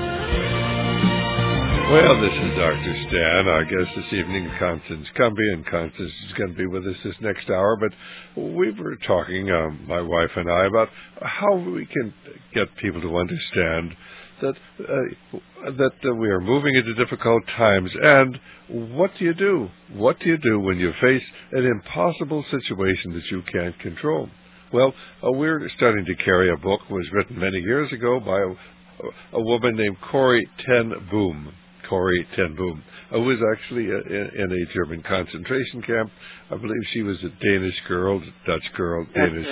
Well, this is Doctor Stan. Our guest this evening, Constance Cumby, and Constance is going to be with us this next hour. But we were talking, um, my wife and I, about how we can get people to understand that uh, that uh, we are moving into difficult times. And what do you do? What do you do when you face an impossible situation that you can't control? Well, uh, we're starting to carry a book that was written many years ago by a, a woman named Corrie ten Boom. Corrie ten Boom, who was actually a, in, in a German concentration camp. I believe she was a Danish girl, Dutch girl, Dutch Danish. girl.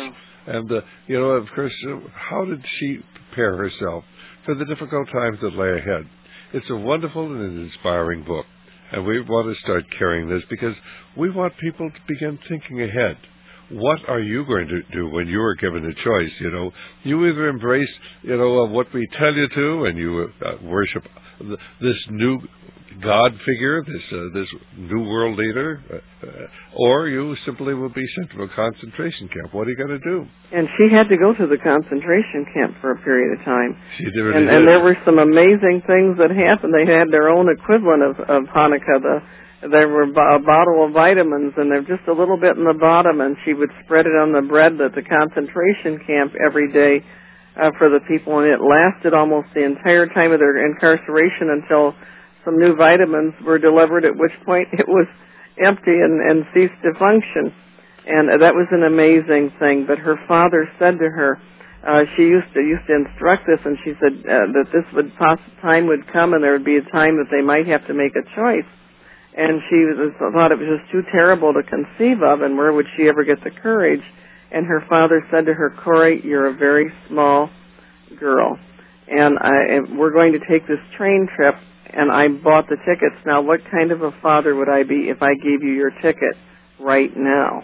And, uh, you know, of course, uh, how did she prepare herself for the difficult times that lay ahead? It's a wonderful and an inspiring book. And we want to start carrying this because we want people to begin thinking ahead. What are you going to do when you are given a choice? You know, you either embrace, you know, uh, what we tell you to, and you uh, worship th- this new God figure, this uh, this new world leader, uh, uh, or you simply will be sent to a concentration camp. What are you going to do? And she had to go to the concentration camp for a period of time. She did. And, and there were some amazing things that happened. They had their own equivalent of, of Hanukkah. The, there were a bottle of vitamins, and they're just a little bit in the bottom, and she would spread it on the bread at the concentration camp every day uh, for the people, and it lasted almost the entire time of their incarceration until some new vitamins were delivered, at which point it was empty and, and ceased to function. And that was an amazing thing. But her father said to her, uh, she used to used to instruct this, and she said uh, that this would poss- time would come, and there would be a time that they might have to make a choice. And she was, thought it was just too terrible to conceive of, and where would she ever get the courage? And her father said to her, Corrie, you're a very small girl, and I, we're going to take this train trip, and I bought the tickets. Now, what kind of a father would I be if I gave you your ticket right now?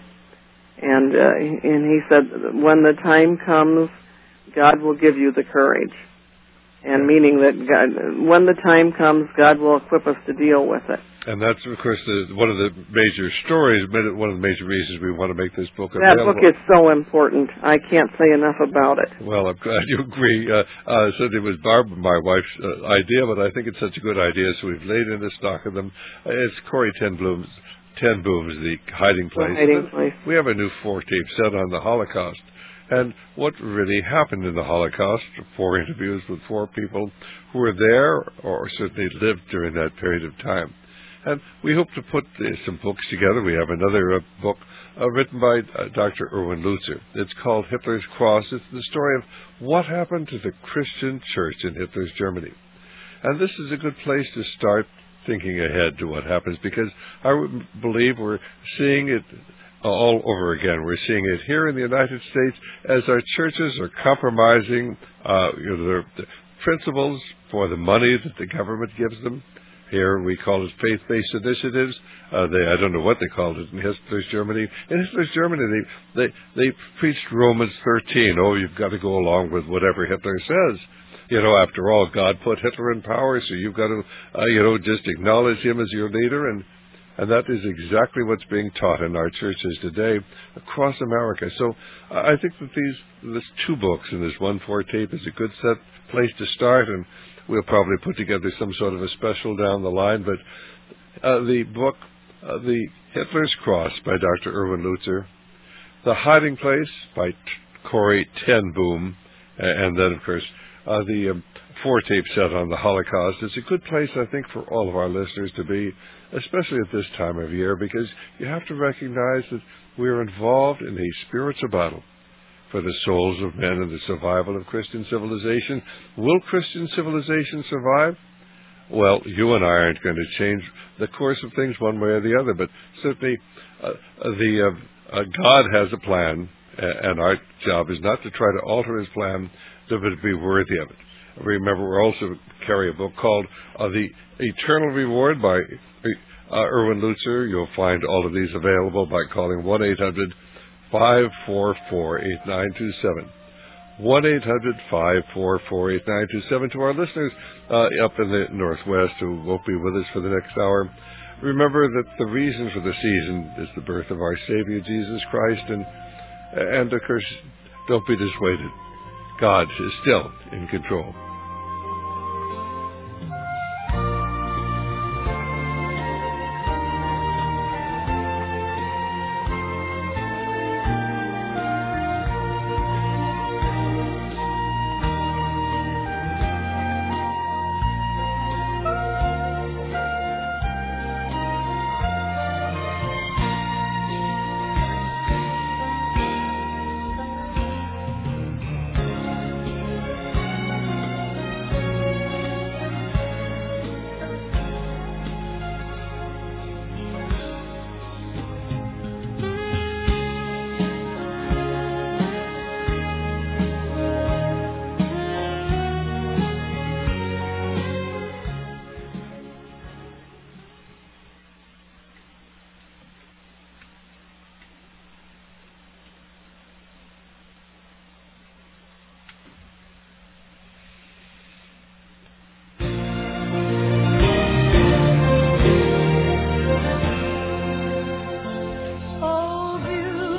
And uh, and he said, when the time comes, God will give you the courage. And meaning that God, when the time comes, God will equip us to deal with it. And that's, of course, the, one of the major stories, one of the major reasons we want to make this book that available. That book is so important. I can't say enough about it. Well, I'm glad you agree. Uh, uh, so it was Barbara, my wife's uh, idea, but I think it's such a good idea, so we've laid in a stock of them. Uh, it's Corrie ten Boom's, ten Boom's The Hiding Place. The Hiding Place. We have a new four-tape set on the Holocaust. And what really happened in the Holocaust, four interviews with four people who were there or certainly lived during that period of time. And we hope to put uh, some books together. We have another uh, book uh, written by uh, Doctor Erwin Lutzer. It's called Hitler's Cross. It's the story of what happened to the Christian church in Hitler's Germany. And this is a good place to start thinking ahead to what happens, because I believe we're seeing it all over again. We're seeing it here in the United States as our churches are compromising uh, you know, the, the principles for the money that the government gives them. Here we call it faith-based initiatives. Uh, they, I don't know what they called it in Hitler's Germany. In Hitler's Germany, they, they, they preached Romans thirteen. Oh, you've got to go along with whatever Hitler says. You know, after all, God put Hitler in power, so you've got to, uh, you know, just acknowledge him as your leader. And, and that is exactly what's being taught in our churches today across America. So uh, I think that these, this two books and this one four tape is a good set place to start, and we'll probably put together some sort of a special down the line. But uh, the book, uh, The Hitler's Cross by Doctor Erwin Lutzer, The Hiding Place by T- Corrie ten Boom, and then, of course, uh, the um, four-tape set on the Holocaust is a good place, I think, for all of our listeners to be, especially at this time of year, because you have to recognize that we're involved in a spiritual battle for the souls of men and the survival of Christian civilization. Will Christian civilization survive? Well, you and I aren't going to change the course of things one way or the other, but certainly uh, the uh, uh, God has a plan, and our job is not to try to alter his plan, but to be worthy of it. Remember, we also carry a book called uh, The Eternal Reward by uh, Erwin Lutzer. You'll find all of these available by calling one eight hundred five four four eight nine two seven. one eight hundred five four four eight nine two seven. To our listeners uh, up in the Northwest who won't be with us for the next hour, remember that the reason for the season is the birth of our Savior, Jesus Christ, and, and of course, don't be dissuaded. God is still in control.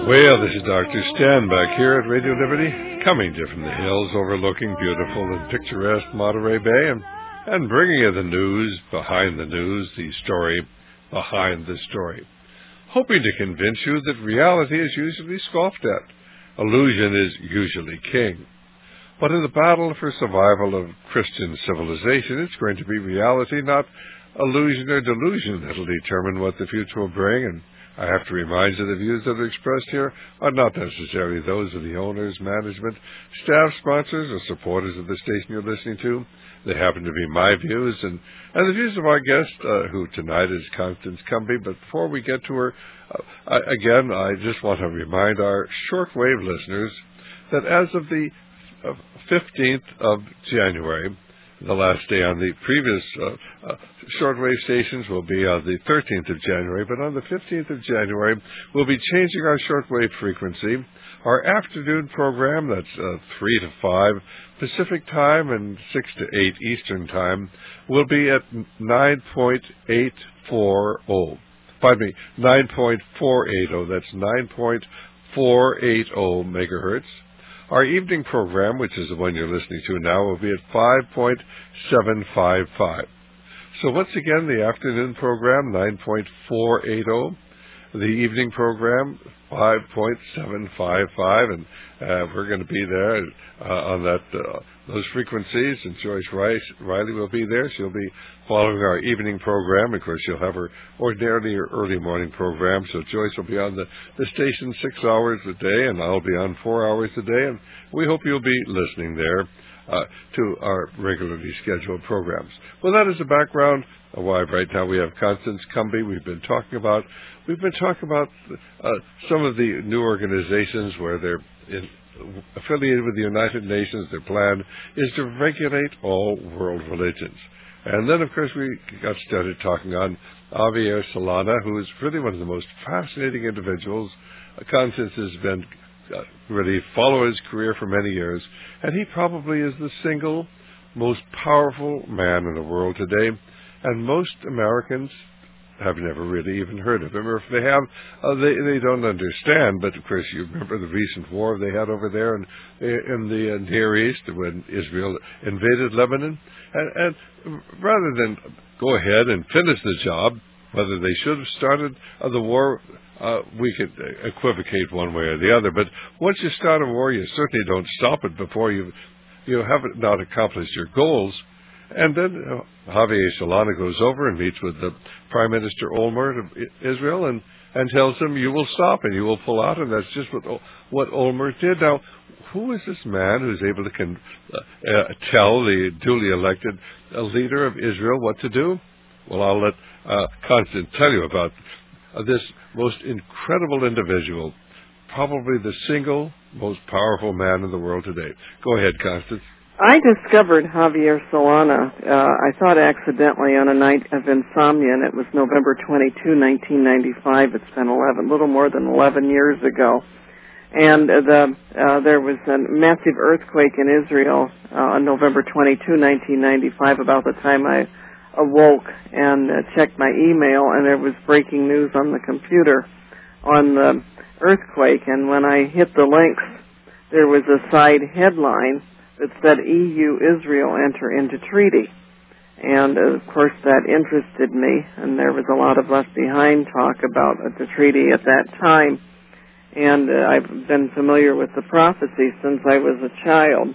Well, this is Doctor Stan back here at Radio Liberty, coming to you from the hills overlooking beautiful and picturesque Monterey Bay, and, and bringing you the news behind the news, the story behind the story. Hoping to convince you that reality is usually scoffed at. Illusion is usually king. But in the battle for survival of Christian civilization, it's going to be reality, not illusion or delusion, that will determine what the future will bring. And I have to remind you the views that are expressed here are not necessarily those of the owners, management, staff, sponsors, or supporters of the station you're listening to. They happen to be my views and, and the views of our guest, uh, who tonight is Constance Cumby. But before we get to her, uh, I, again, I just want to remind our shortwave listeners that as of the uh, fifteenth of January, the last day on the previous uh, uh, shortwave stations will be on the thirteenth of January, but on the fifteenth of January, we'll be changing our shortwave frequency. Our afternoon program, that's uh, three to five Pacific time and six to eight Eastern time, will be at nine point eight four zero. Pardon me, nine point four eight zero. That's nine point four eight zero megahertz. Our evening program, which is the one you're listening to now, will be at five point seven five five. So once again, the afternoon program, nine point four eight zero. The evening program, five point seven five five. And uh, we're going to be there uh, on that uh, those frequencies. And Joyce Rice, Riley will be there. She'll be following our evening program. Of course, she'll have her ordinarily or early morning program. So Joyce will be on the, the station six hours a day, and I'll be on four hours a day. And we hope you'll be listening there uh, to our regularly scheduled programs. Well, that is the background of why right now we have Constance Cumby. We've been talking about we've been talking about uh, some of the new organizations where they're in, affiliated with the United Nations. Their plan is to regulate all world religions. And then, of course, we got started talking on Javier Solana, who is really one of the most fascinating individuals. Uh, Constance has been uh, really follow his career for many years, and he probably is the single most powerful man in the world today, and most Americans have never really even heard of him, or if they have, uh, they they don't understand. But of course, you remember the recent war they had over there in in the uh, Near East when Israel invaded Lebanon, and, and rather than go ahead and finish the job, whether they should have started uh, the war, uh, we could equivocate one way or the other. But once you start a war, you certainly don't stop it before you you have not accomplished your goals. And then uh, Javier Solana goes over and meets with the Prime Minister Olmert of Israel and, and tells him, you will stop and you will pull out. And that's just what what Olmert did. Now, who is this man who's able to con- uh, uh, tell the duly elected uh, leader of Israel what to do? Well, I'll let uh, Constance tell you about uh, this most incredible individual, probably the single most powerful man in the world today. Go ahead, Constance. I discovered Javier Solana, uh, I thought accidentally, on a night of insomnia, and it was November twenty-second, nineteen ninety-five. It's been eleven, a little more than eleven years ago. And the, uh, there was a massive earthquake in Israel uh, on November twenty-second, nineteen ninety-five, about the time I awoke and uh, checked my email, and there was breaking news on the computer on the earthquake. And when I hit the links, there was a side headline that said E U Israel enter into treaty. And, uh, of course, that interested me, and there was a lot of left behind talk about uh, the treaty at that time. And uh, I've been familiar with the prophecy since I was a child.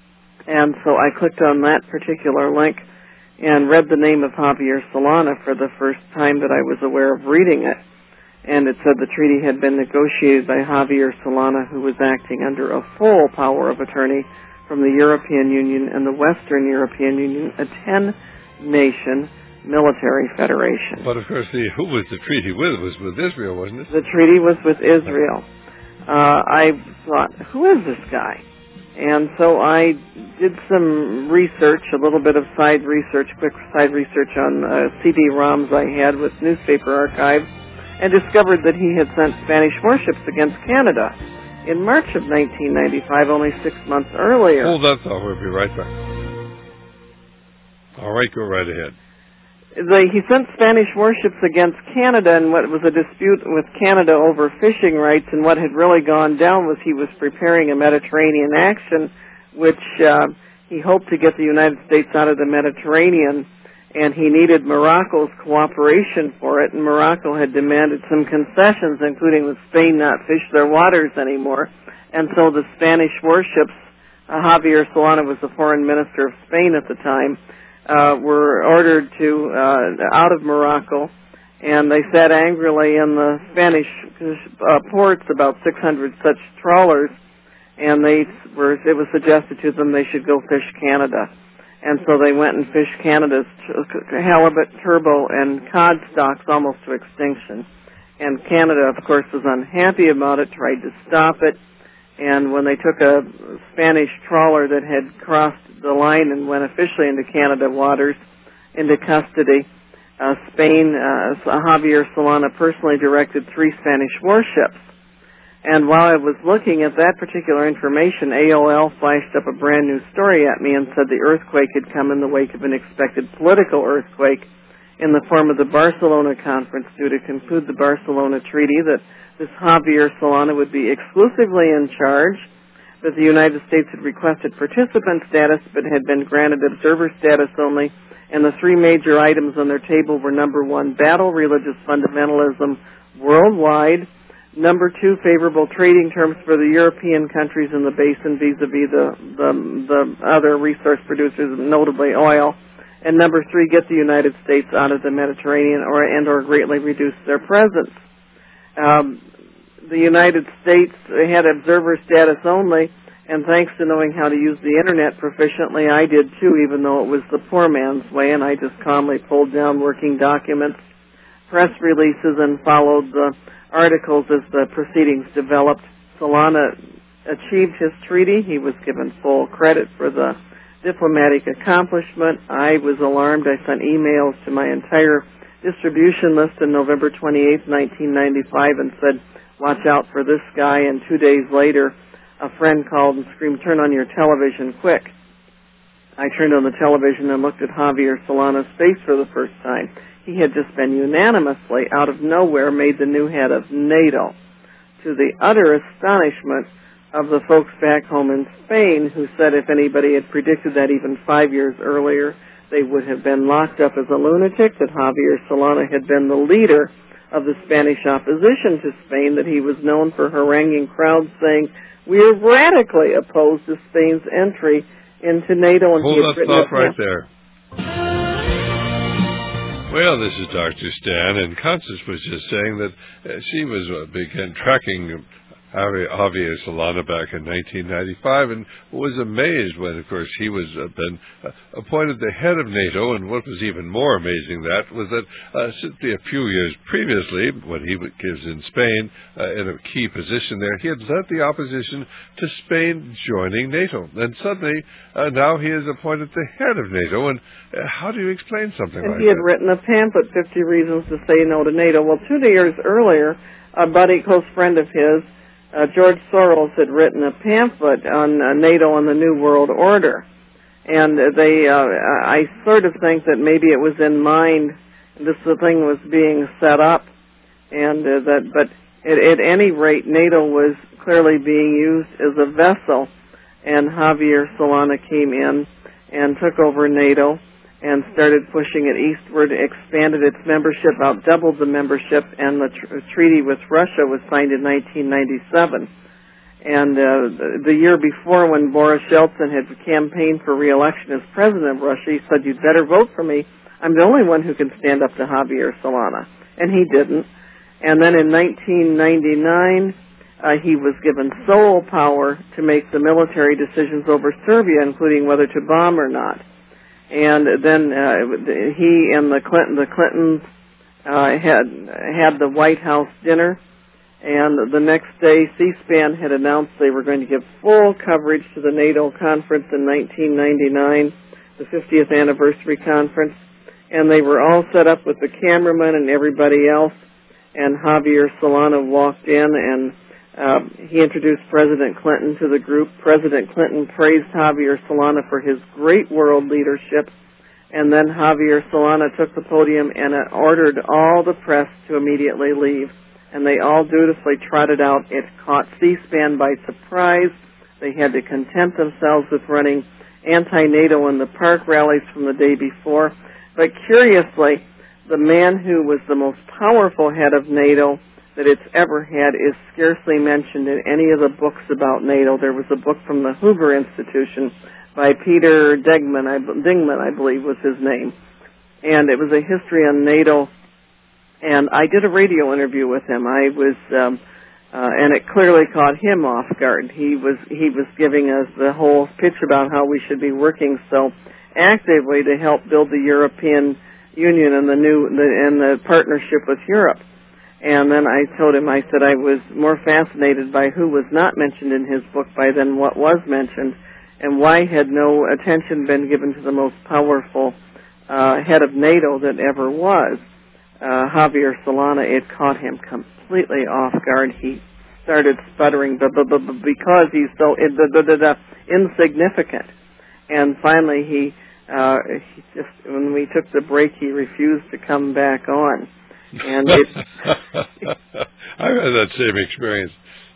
And so I clicked on that particular link and read the name of Javier Solana for the first time that I was aware of reading it. And it said the treaty had been negotiated by Javier Solana, who was acting under a full power of attorney from the European Union and the Western European Union, a ten-nation military federation. But, of course, the, who was the treaty with? It was with Israel, wasn't it? The treaty was with Israel. Uh, I thought, who is this guy? And so I did some research, a little bit of side research, quick side research on uh, C D ROMs I had with newspaper archives, and discovered that he had sent Spanish warships against Canada in March of nineteen ninety-five, only six months earlier. Hold that thought. We'll be right back. All right, go right ahead. the, he sent Spanish warships against Canada, and what was a dispute with Canada over fishing rights, and what had really gone down was he was preparing a Mediterranean action, which uh, he hoped to get the United States out of the Mediterranean, and he needed Morocco's cooperation for it, and Morocco had demanded some concessions, including that Spain not fish their waters anymore, and so the Spanish warships, uh, Javier Solana was the foreign minister of Spain at the time, Uh, were ordered to uh, out of Morocco, and they sat angrily in the Spanish uh, ports, about six hundred such trawlers, and they were. It was suggested to them they should go fish Canada, and so they went and fished Canada's halibut, turbo, and cod stocks almost to extinction. And Canada, of course, was unhappy about it, tried to stop it, and when they took a Spanish trawler that had crossed the line and went officially into Canada waters into custody, uh, Spain, uh, Javier Solana personally directed three Spanish warships. And while I was looking at that particular information, A O L flashed up a brand new story at me and said the earthquake had come in the wake of an expected political earthquake in the form of the Barcelona Conference due to conclude the Barcelona Treaty, that this Javier Solana would be exclusively in charge, that the United States had requested participant status but had been granted observer status only, and the three major items on their table were, number one, battle religious fundamentalism worldwide, number two, favorable trading terms for the European countries in the basin vis-a-vis the, the, the other resource producers, notably oil, and number three, get the United States out of the Mediterranean or and or greatly reduce their presence. Um, The United States had observer status only, and thanks to knowing how to use the Internet proficiently, I did too, even though it was the poor man's way, and I just calmly pulled down working documents, press releases, and followed the articles as the proceedings developed. Solana achieved his treaty. He was given full credit for the diplomatic accomplishment. I was alarmed. I sent emails to my entire distribution list on November twenty-eighth, nineteen ninety-five, and said, watch out for this guy, and two days later, a friend called and screamed, turn on your television, quick. I turned on the television and looked at Javier Solana's face for the first time. He had just been unanimously, out of nowhere, made the new head of NATO, to the utter astonishment of the folks back home in Spain, who said if anybody had predicted that even five years earlier, they would have been locked up as a lunatic, that Javier Solana had been the leader of the Spanish opposition to Spain, that he was known for haranguing crowds saying, we are radically opposed to Spain's entry into NATO. And hold that thought right there. Well, this is Doctor Stan, and Constance was just saying that uh, she was uh, began tracking Javier Solana back in nineteen ninety-five and was amazed when, of course, he was uh, been uh, appointed the head of NATO. And what was even more amazing that was that uh, simply a few years previously, when he was in Spain uh, in a key position there, he had led the opposition to Spain joining NATO. And suddenly, uh, now he is appointed the head of NATO. And uh, how do you explain something and like that? He had written a pamphlet, fifty Reasons to Say No to NATO. Well, two years earlier, a buddy, close friend of his, Uh, George Soros, had written a pamphlet on uh, NATO and the New World Order, and uh, they, uh, I sort of think that maybe it was in mind this thing was being set up, and uh, that, but at, at any rate, NATO was clearly being used as a vessel, and Javier Solana came in and took over NATO and started pushing it eastward, expanded its membership, out doubled the membership, and the tr- treaty with Russia was signed in nineteen ninety-seven. And uh, the, the year before, when Boris Yeltsin had campaigned for re-election as president of Russia, he said, you'd better vote for me. I'm the only one who can stand up to Javier Solana. And he didn't. And then in nineteen ninety-nine, uh, he was given sole power to make the military decisions over Serbia, including whether to bomb or not. And then uh, he and the Clinton, the Clintons uh, had had the White House dinner, and the next day C-SPAN had announced they were going to give full coverage to the NATO conference in nineteen ninety-nine, the fiftieth anniversary conference, and they were all set up with the cameraman and everybody else, and Javier Solana walked in and Uh, he introduced President Clinton to the group. President Clinton praised Javier Solana for his great world leadership, And then Javier Solana took the podium and ordered all the press to immediately leave. And they all dutifully trotted out. It caught C-SPAN by surprise. They had to content themselves with running anti-NATO in the park rallies from the day before. But curiously, the man who was the most powerful head of NATO that it's ever had is scarcely mentioned in any of the books about NATO. There was a book from the Hoover Institution by Peter Degman, I, Dingman, I believe was his name. And it was a history on NATO. And I did a radio interview with him. I was, um, uh, and it clearly caught him off guard. He was, he was giving us the whole pitch about how we should be working so actively to help build the European Union and the new, the, and the partnership with Europe. And then I told him, I said I was more fascinated by who was not mentioned in his book by than what was mentioned, and why had no attention been given to the most powerful uh, head of NATO that ever was. Uh, Javier Solana, it caught him completely off guard. He started sputtering because he's so insignificant. And finally, he, uh, he just, when we took the break, he refused to come back on. And it, I had that same experience.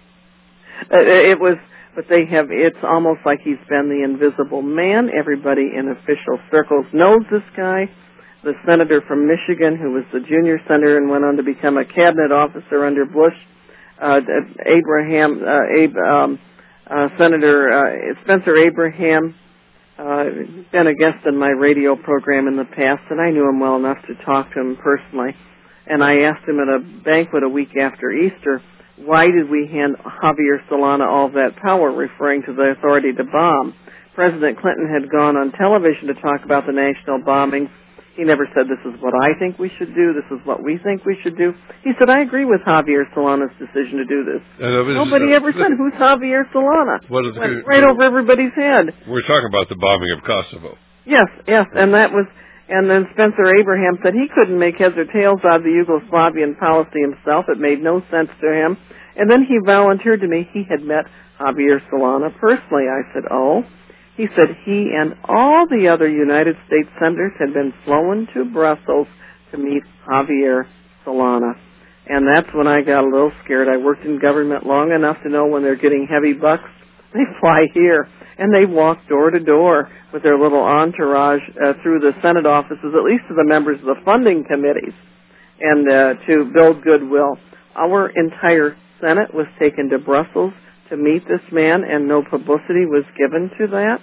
It was, but they have, it's almost like he's been the invisible man. Everybody in official circles knows this guy. The senator from Michigan, who was the junior senator and went on to become a cabinet officer under Bush, uh, Abraham, uh, Abe, um, uh, Senator uh, Spencer Abraham, uh, been a guest on my radio program in the past, and I knew him well enough to talk to him personally. And I asked him at a banquet a week after Easter, why did we hand Javier Solana all that power, referring to the authority to bomb? President Clinton had gone on television to talk about the national bombing. He never said, this is what I think we should do, this is what we think we should do. He said, I agree with Javier Solana's decision to do this. Uh, Nobody uh, ever said, who's Javier Solana? What is Went right over everybody's head. We're talking about the bombing of Kosovo. Yes, yes, and that was... And then Spencer Abraham said he couldn't make heads or tails out of the Yugoslavian policy himself. It made no sense to him. And then he volunteered to me he had met Javier Solana personally. I said, oh. He said he and all the other United States senators had been flown to Brussels to meet Javier Solana. And that's when I got a little scared. I worked in government long enough to know when they're getting heavy bucks, they fly here. And they walk door to door with their little entourage uh, through the Senate offices, at least to the members of the funding committees, and uh, to build goodwill. Our entire Senate was taken to Brussels to meet this man, and no publicity was given to that.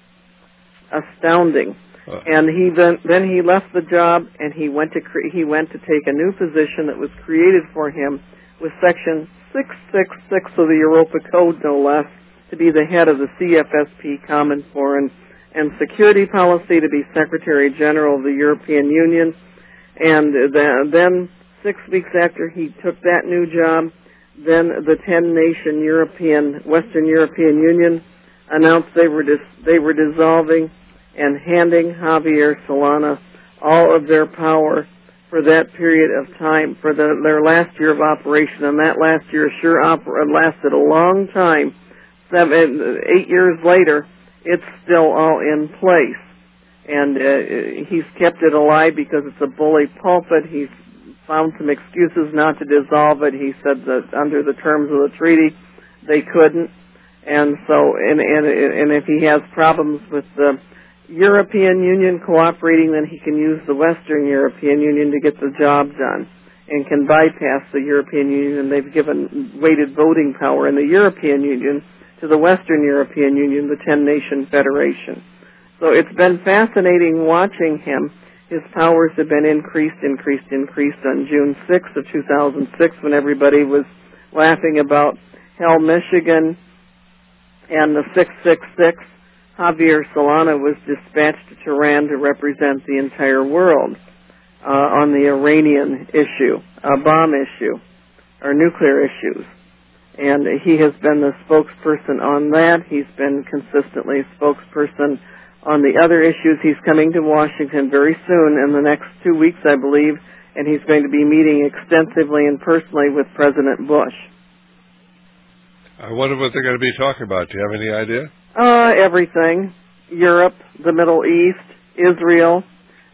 Astounding. Uh. And he then then he left the job, and he went to cre- he went to take a new position that was created for him with Section six sixty-six of the Europa Code, no less, to be the head of the C F S P, Common Foreign and Security Policy, to be Secretary General of the European Union. And then six weeks after he took that new job, then the ten-nation European, Western European Union announced they were dis- they were dissolving and handing Javier Solana all of their power for that period of time, for the, their last year of operation. And that last year sure oper- lasted a long time. Seven, eight years later, it's still all in place. And uh, he's kept it alive because it's a bully pulpit. He's found some excuses not to dissolve it. He said that under the terms of the treaty, they couldn't. And so, and, and, and if he has problems with the European Union cooperating, then he can use the Western European Union to get the job done and can bypass the European Union. They've given weighted voting power in the European Union to the Western European Union, the ten-nation federation. So it's been fascinating watching him. His powers have been increased, increased, increased. On June sixth of two thousand six, when everybody was laughing about Hell, Michigan, and the six six six, Javier Solana was dispatched to Tehran to represent the entire world uh, on the Iranian issue, a bomb issue, or nuclear issues. And he has been the spokesperson on that. He's been consistently a spokesperson on the other issues. He's coming to Washington very soon, in the next two weeks, I believe, and he's going to be meeting extensively and personally with President Bush. I wonder what they're going to be talking about. Do you have any idea? Uh, everything. Europe, the Middle East, Israel,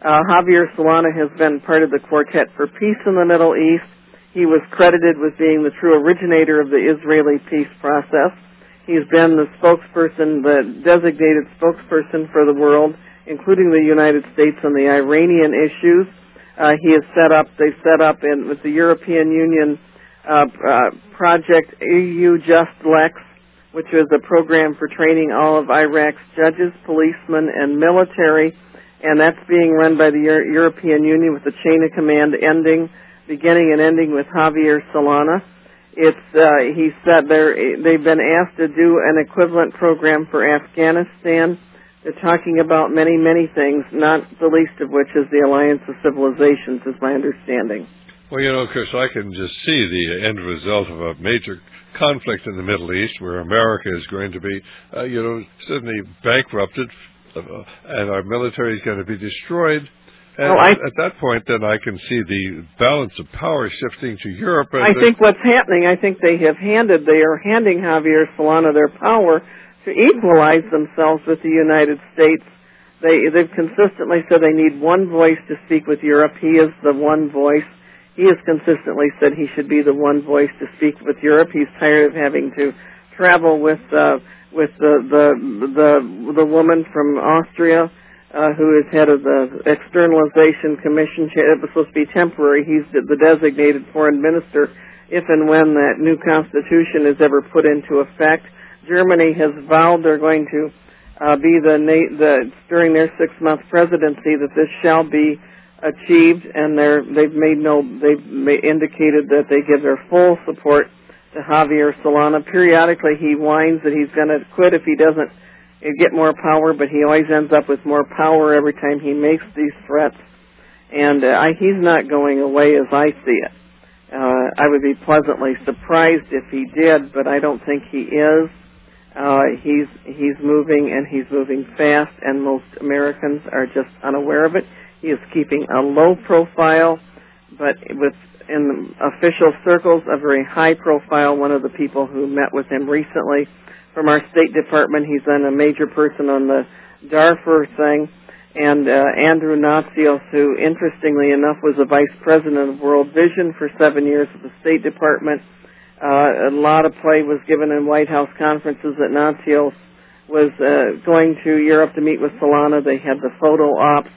Uh, Javier Solana has been part of the Quartet for Peace in the Middle East. He was credited with being the true originator of the Israeli peace process. He's been the spokesperson, the designated spokesperson for the world, including the United States on the Iranian issues. Uh, he has set up, they set up in, with the European Union uh, uh, project E U Just Lex, which is a program for training all of Iraq's judges, policemen, and military. And that's being run by the Euro- European Union with the chain of command ending, beginning and ending with Javier Solana. It's, uh, he said they're, they've been asked to do an equivalent program for Afghanistan. They're talking about many, many things, not the least of which is the Alliance of Civilizations, is my understanding. Well, you know, Chris, I can just see the end result of a major conflict in the Middle East where America is going to be, uh, you know, suddenly bankrupted, uh, and our military is going to be destroyed. And well, I, at that point, then I can see the balance of power shifting to Europe. I think what's happening, I think they have handed, they are handing Javier Solana their power to equalize themselves with the United States. They, they've consistently said they need one voice to speak with Europe. He is the one voice. He has consistently said he should be the one voice to speak with Europe. He's tired of having to travel with uh, with the, the the the woman from Austria uh, who is head of the Externalization Commission. It was supposed to be temporary. He's the, the designated foreign minister if and when that new constitution is ever put into effect. Germany has vowed they're going to uh, be the, the during their six-month presidency that this shall be achieved, and they're, they've made no, they've made, indicated that they give their full support to Javier Solana. Periodically, he whines that he's going to quit if he doesn't get more power, but he always ends up with more power every time he makes these threats. And uh, I, he's not going away as I see it. Uh, I would be pleasantly surprised if he did, but I don't think he is. Uh, he's he's moving, and he's moving fast, and most Americans are just unaware of it. He is keeping a low profile, but with in official circles, a very high profile. One of the people who met with him recently from our State Department, he's been a major person on the Darfur thing, and uh, Andrew Natsios, who interestingly enough was the vice president of World Vision for seven years at the State Department. Uh, a lot of play was given in White House conferences that Natsios was uh, going to Europe to meet with Solana. They had the photo ops.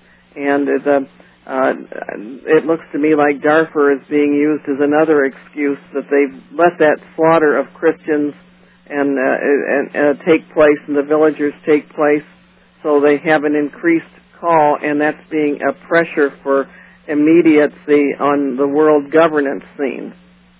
And the, uh, it looks to me like Darfur is being used as another excuse that they've let that slaughter of Christians and, uh, and uh, take place, and the villagers take place, so they have an increased call, and that's being a pressure for immediacy on the world governance scene.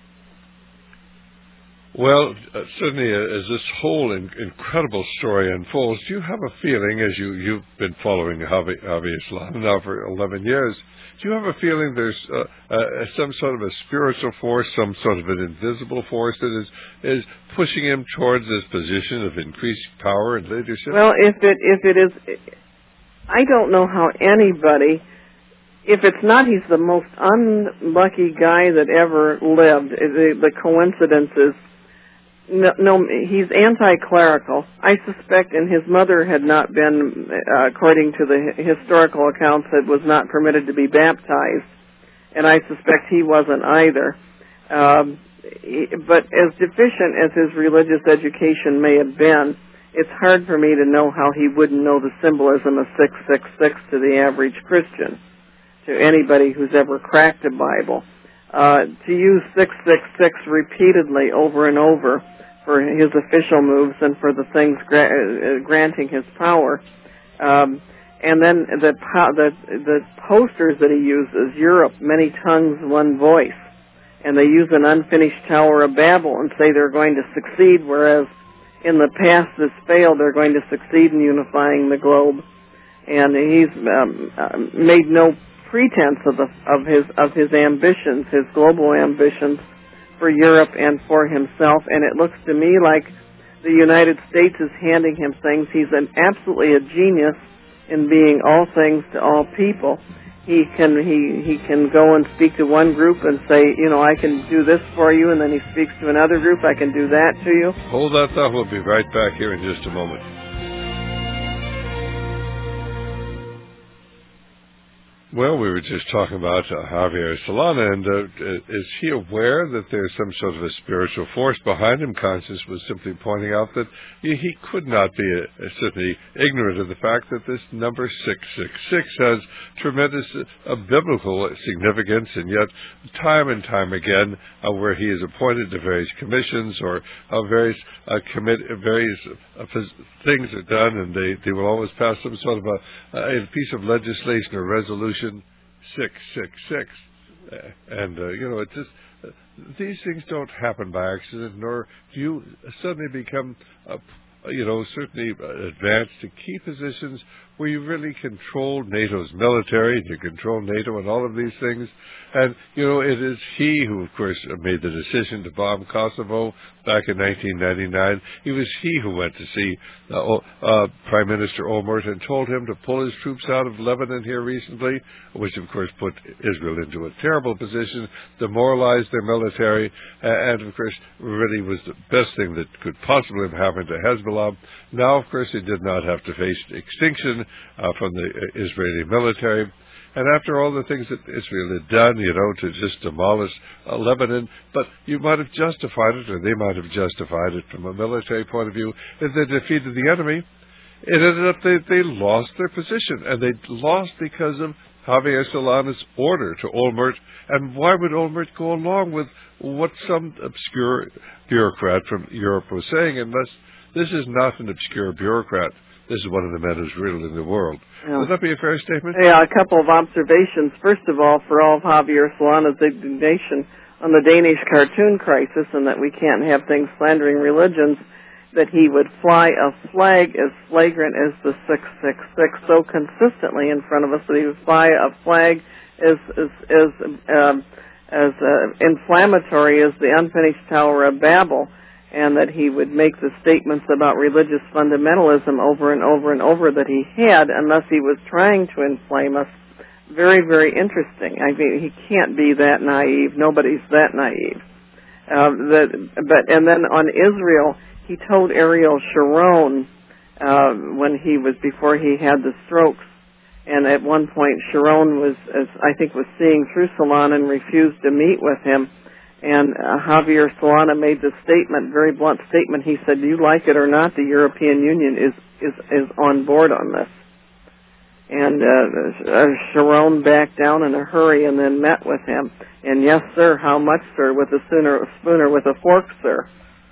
Well, uh, certainly uh, as this whole in, incredible story unfolds, do you have a feeling, as you, you've been following Javier Solana now for eleven years, do you have a feeling there's uh, uh, some sort of a spiritual force, some sort of an invisible force that is, is pushing him towards this position of increased power and leadership? Well, if it if it is, I don't know how anybody, if it's not he's the most unlucky guy that ever lived, the, the coincidences. No, no, he's anti-clerical. I suspect, and his mother had not been, uh, according to the historical accounts, that was not permitted to be baptized, and I suspect he wasn't either. Um, he, but as deficient as his religious education may have been, it's hard for me to know how he wouldn't know the symbolism of six six six to the average Christian, to anybody who's ever cracked a Bible. Uh, to use six six six repeatedly over and over for his official moves and for the things gra- uh, granting his power. Um, and then the, po- the the posters that he uses, Europe, many tongues, one voice. And they use an unfinished Tower of Babel and say they're going to succeed, whereas in the past this failed, they're going to succeed in unifying the globe. And he's um, uh, made no pretense of the of his of his ambitions, his global ambitions for Europe and for himself, and it looks to me like the United States is handing him things. He's an absolutely a genius in being all things to all people. He can he he can go and speak to one group and say, you know, I can do this for you, and then he speaks to another group, I can do that to you. Hold that thought. We'll be right back here in just a moment. Well, we were just talking about uh, Javier Solana, and uh, is he aware that there's some sort of a spiritual force behind him? Constance was simply pointing out that he, he could not be uh, certainly ignorant of the fact that this number six six six has tremendous uh, biblical significance, and yet time and time again, uh, where he is appointed to various commissions or uh, various uh, commit various uh, things are done, and they, they will always pass some sort of a, a piece of legislation or resolution. Six six six, and uh, you know, it's just uh, these things don't happen by accident, nor do you suddenly become, uh, you know, certainly advanced to key positions where you really control NATO's military, and you control NATO and all of these things. And, you know, it is he who, of course, made the decision to bomb Kosovo back in nineteen ninety-nine. It was he who went to see uh, uh, Prime Minister Olmert and told him to pull his troops out of Lebanon here recently, which, of course, put Israel into a terrible position, demoralized their military, and, of course, really was the best thing that could possibly have happened to Hezbollah. Now, of course, he did not have to face extinction uh, from the Israeli military. And after all the things that Israel had done, you know, to just demolish uh, Lebanon, but you might have justified it, or they might have justified it from a military point of view, if they defeated the enemy. It ended up they, they lost their position, and they lost because of Javier Solana's order to Olmert. And why would Olmert go along with what some obscure bureaucrat from Europe was saying, unless this is not an obscure bureaucrat? This is one of the men who's ruling the world. Yeah. Would that be a fair statement? Yeah, a couple of observations. First of all, for all of Javier Solana's indignation on the Danish cartoon crisis and that we can't have things slandering religions, that he would fly a flag as flagrant as the six six six so consistently in front of us, that he would fly a flag as as as, um, as uh, inflammatory as the unfinished Tower of Babel, and that he would make the statements about religious fundamentalism over and over and over that he had, unless he was trying to inflame us. Very, very interesting. I mean, he can't be that naive. Nobody's that naive. Um, that, but and then on Israel, he told Ariel Sharon uh, when he was before he had the strokes, and at one point Sharon was, as I think, was seeing through Solana and refused to meet with him. And uh, Javier Solana made the statement, very blunt statement. He said, "Do you like it or not, the European Union is is, is on board on this." And uh, Sharon backed down in a hurry and then met with him. And yes, sir, how much, sir? With a sooner, spoon or with a fork, sir?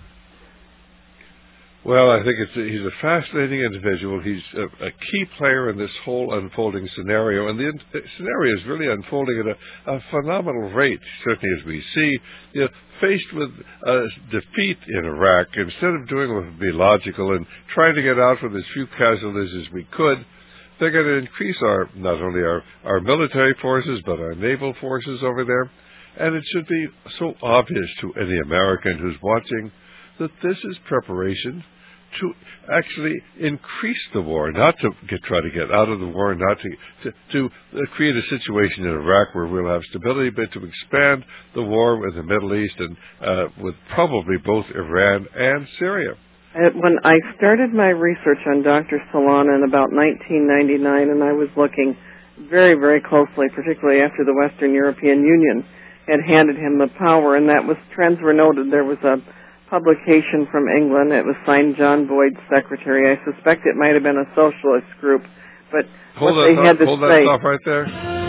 Well, I think it's a, he's a fascinating individual. He's a, a key player in this whole unfolding scenario, and the, the scenario is really unfolding at a, a phenomenal rate, certainly as we see. You know, faced with uh, defeat in Iraq, instead of doing what would be logical and trying to get out with as few casualties as we could, they're going to increase our not only our, our military forces, but our naval forces over there. And it should be so obvious to any American who's watching that this is preparation to actually increase the war, not to get, try to get out of the war, not to, to, to create a situation in Iraq where we'll have stability, but to expand the war with the Middle East and uh, with probably both Iran and Syria. When I started my research on Doctor Solana in about nineteen ninety-nine, and I was looking very, very closely, particularly after the Western European Union had handed him the power, and that was, trends were noted. There was a publication from England. It was signed John Boyd's secretary. I suspect it might have been a socialist group, but hold what they thought, had to hold say... Hold that thought right there.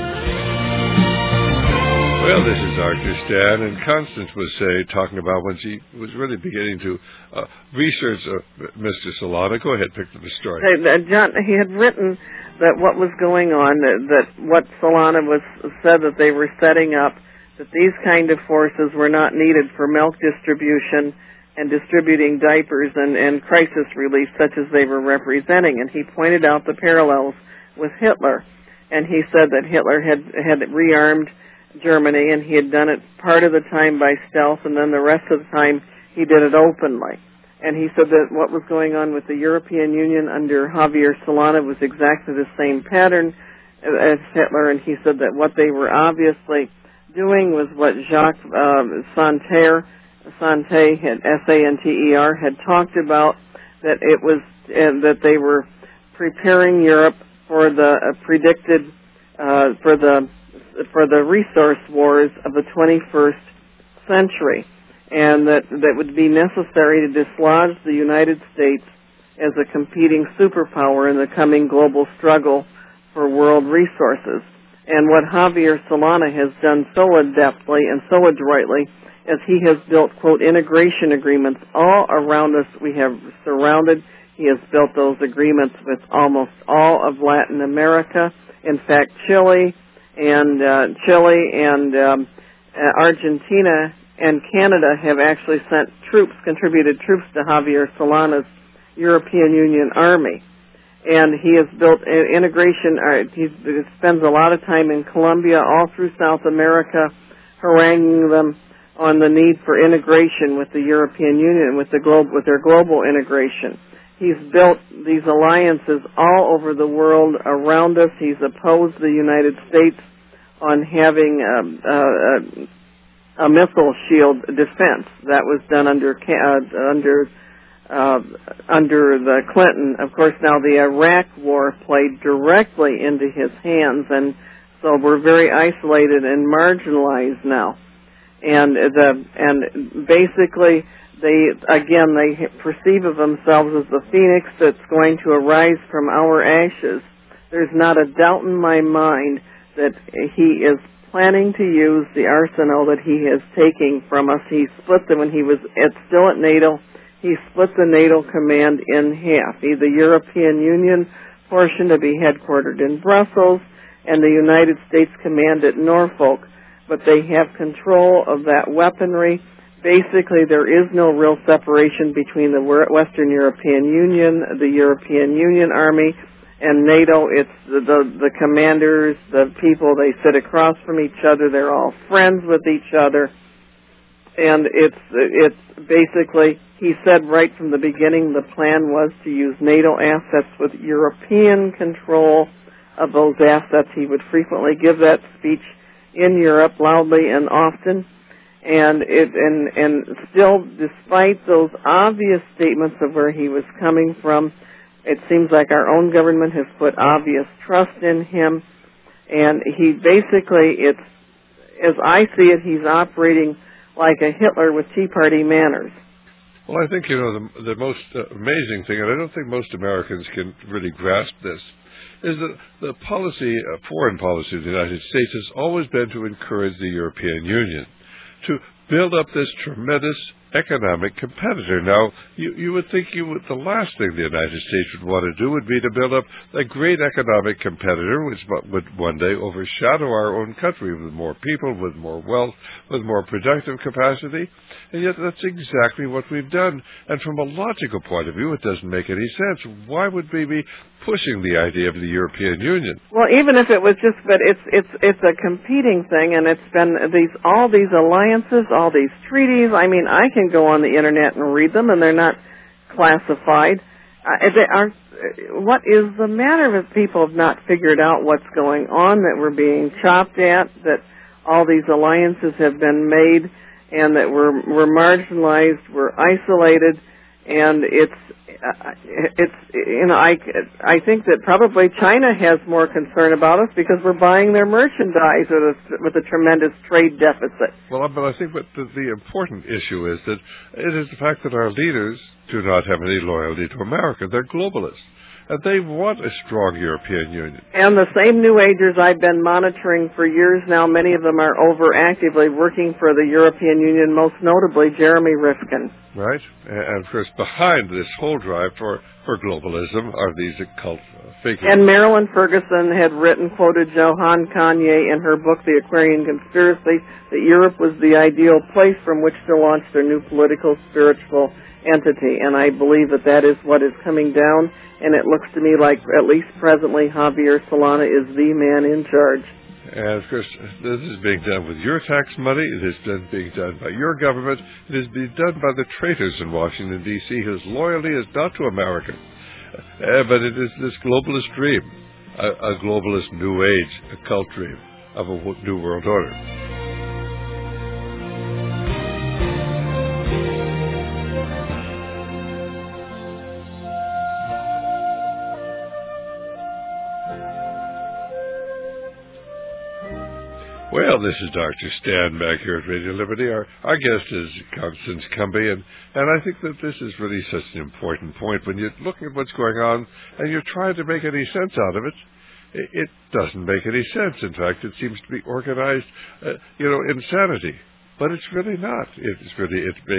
Well, this is Doctor Stan, and Constance was say, talking about when she was really beginning to uh, research uh, Mister Solana. Go ahead, pick up the story. Uh, John, he had written that what was going on, that, that what Solana was said that they were setting up, that these kind of forces were not needed for milk distribution and distributing diapers and, and crisis relief such as they were representing. And he pointed out the parallels with Hitler. And he said that Hitler had, had rearmed Germany, and he had done it part of the time by stealth, and then the rest of the time he did it openly. And he said that what was going on with the European Union under Javier Solana was exactly the same pattern as Hitler, and he said that what they were obviously doing was what Jacques um, Santer, Sante, had, S A N T E R, had talked about, that it was uh, that they were preparing Europe for the uh, predicted uh, for the for the resource wars of the twenty-first century, and that that would be necessary to dislodge the United States as a competing superpower in the coming global struggle for world resources. And what Javier Solana has done so adeptly and so adroitly is he has built, quote, integration agreements all around us. We have surrounded, he has built those agreements with almost all of Latin America. In fact, Chile and uh, Chile and um, uh, Argentina and Canada have actually sent troops, contributed troops to Javier Solana's European Union Army. And he has built integration. Uh, he spends a lot of time in Colombia, all through South America, haranguing them on the need for integration with the European Union, with the globe, with their global integration. He's built these alliances all over the world around us. He's opposed the United States on having um, uh, a missile shield defense. That was done under uh, under. Uh, under the Clinton. Of course, now the Iraq war played directly into his hands, and so we're very isolated and marginalized now. And the and basically, they again they perceive of themselves as the phoenix that's going to arise from our ashes. There's not a doubt in my mind that he is planning to use the arsenal that he is taking from us. He split them when he was at, still at NATO. He split the NATO command in half, the European Union portion to be headquartered in Brussels and the United States command at Norfolk. But they have control of that weaponry. Basically, there is no real separation between the Western European Union, the European Union Army, and NATO. It's the, the, the commanders, the people, they sit across from each other. They're all friends with each other. And it's it's basically, he said right from the beginning, the plan was to use NATO assets with European control of those assets. He would frequently give that speech in Europe loudly and often. And it and and still, despite those obvious statements of where he was coming from, it seems like our own government has put obvious trust in him. And he basically, it's, as I see it, he's operating like a Hitler with Tea Party manners. Well, I think, you know, the, the most uh, amazing thing, and I don't think most Americans can really grasp this, is that the policy, uh, foreign policy of the United States has always been to encourage the European Union to build up this tremendous economic competitor. Now, you, you would think you would, the last thing the United States would want to do would be to build up a great economic competitor which would one day overshadow our own country with more people, with more wealth, with more productive capacity. And yet that's exactly what we've done. And from a logical point of view, it doesn't make any sense. Why would we be pushing the idea of the European Union? Well, even if it was just, but it's it's it's a competing thing, and it's been these all these alliances, all these treaties. I mean, I can go on the internet and read them, and they're not classified. Uh, they are. What is the matter with people have not figured out what's going on? That we're being chopped at. That all these alliances have been made, and that we're we're marginalized, we're isolated, and it's uh, it's you know I I think that probably China has more concern about us because we're buying their merchandise with a with a tremendous trade deficit. Well, but I think what the, the important issue is that it is the fact that our leaders do not have any loyalty to America. They're globalists. And they want a strong European Union. And the same New Agers I've been monitoring for years now, many of them are over actively working for the European Union, most notably Jeremy Rifkin. Right. And, of course, behind this whole drive for, for globalism are these occult figures. And Marilyn Ferguson had written, quoted Johann Kanye in her book, The Aquarian Conspiracy, that Europe was the ideal place from which to launch their new political, spiritual entity. And I believe that that is what is coming down. And it looks to me like, at least presently, Javier Solana is the man in charge. And, of course, this is being done with your tax money. It is done, being done by your government. It is being done by the traitors in Washington, D C, whose loyalty is not to America, uh, but it is this globalist dream, a, a globalist new age, a cult dream of a new world order. Well, this is Doctor Stan back here at Radio Liberty. Our, our guest is Constance Cumby, and, and I think that this is really such an important point. When you're looking at what's going on and you're trying to make any sense out of it, it, it doesn't make any sense. In fact, it seems to be organized, uh, you know, insanity. But it's really not. It's really, it, may,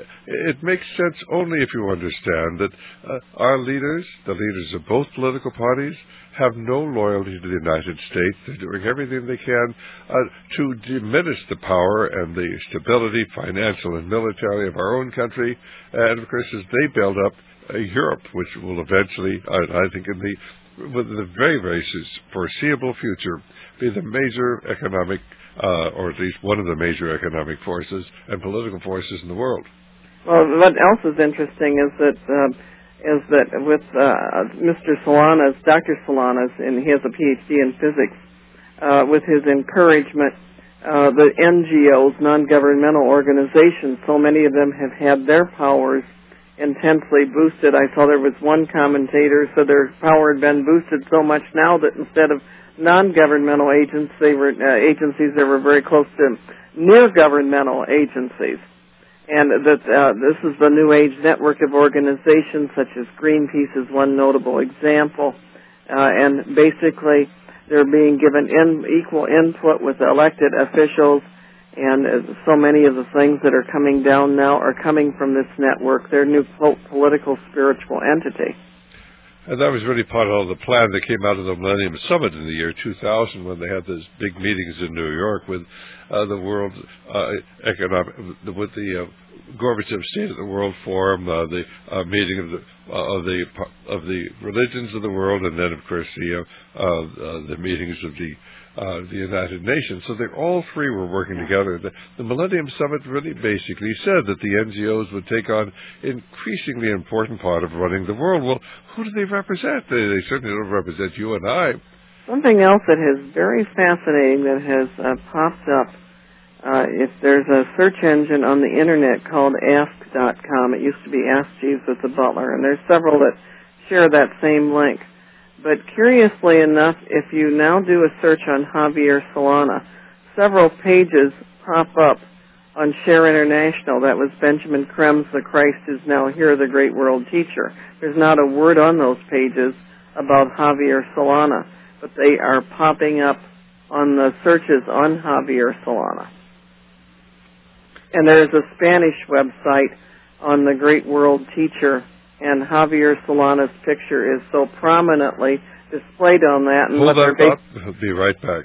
it makes sense only if you understand that uh, our leaders, the leaders of both political parties, have no loyalty to the United States. They're doing everything they can uh, to diminish the power and the stability, financial and military, of our own country. And, of course, as they build up uh, Europe, which will eventually, uh, I think, in the, within the very, very foreseeable future, be the major economic Uh, or at least one of the major economic forces and political forces in the world. Well, what else is interesting is that uh, is that with uh, Mister Solanas, Doctor Solanas, and he has a P H D in physics, uh, with his encouragement, uh, the N G Os, non-governmental organizations, so many of them have had their powers intensely boosted. I saw there was one commentator said their power had been boosted so much now that instead of non-governmental agents, they were uh, agencies that were very close to near-governmental agencies, and that uh, this is the New Age network of organizations, such as Greenpeace is one notable example, uh, and basically they're being given in, equal input with elected officials, and uh, so many of the things that are coming down now are coming from this network, their new po- political spiritual entity. And that was really part of the plan that came out of the Millennium Summit in the year two thousand, when they had those big meetings in New York with uh, the World uh, Economic, with the uh, Gorbachev State of the World Forum, uh, the uh, meeting of the uh, of the of the religions of the world, and then of course the uh, uh, the meetings of the Uh, the United Nations. So they all three were working together. The, the Millennium Summit really basically said that the N G Os would take on an increasingly important part of running the world. Well, who do they represent? They, they certainly don't represent you and I. Something else that is very fascinating that has uh, popped up, uh, if there's a search engine on the Internet called ask dot com. It used to be Ask Jeeves with the Butler, and there's several that share that same link. But curiously enough, if you now do a search on Javier Solana, several pages pop up on Share International. That was Benjamin Krem's The Christ Is Now Here, the Great World Teacher. There's not a word on those pages about Javier Solana, but they are popping up on the searches on Javier Solana. And there's a Spanish website on the Great World Teacher, and Javier Solana's picture is so prominently displayed on that. And Hold that thought. We'll be right back.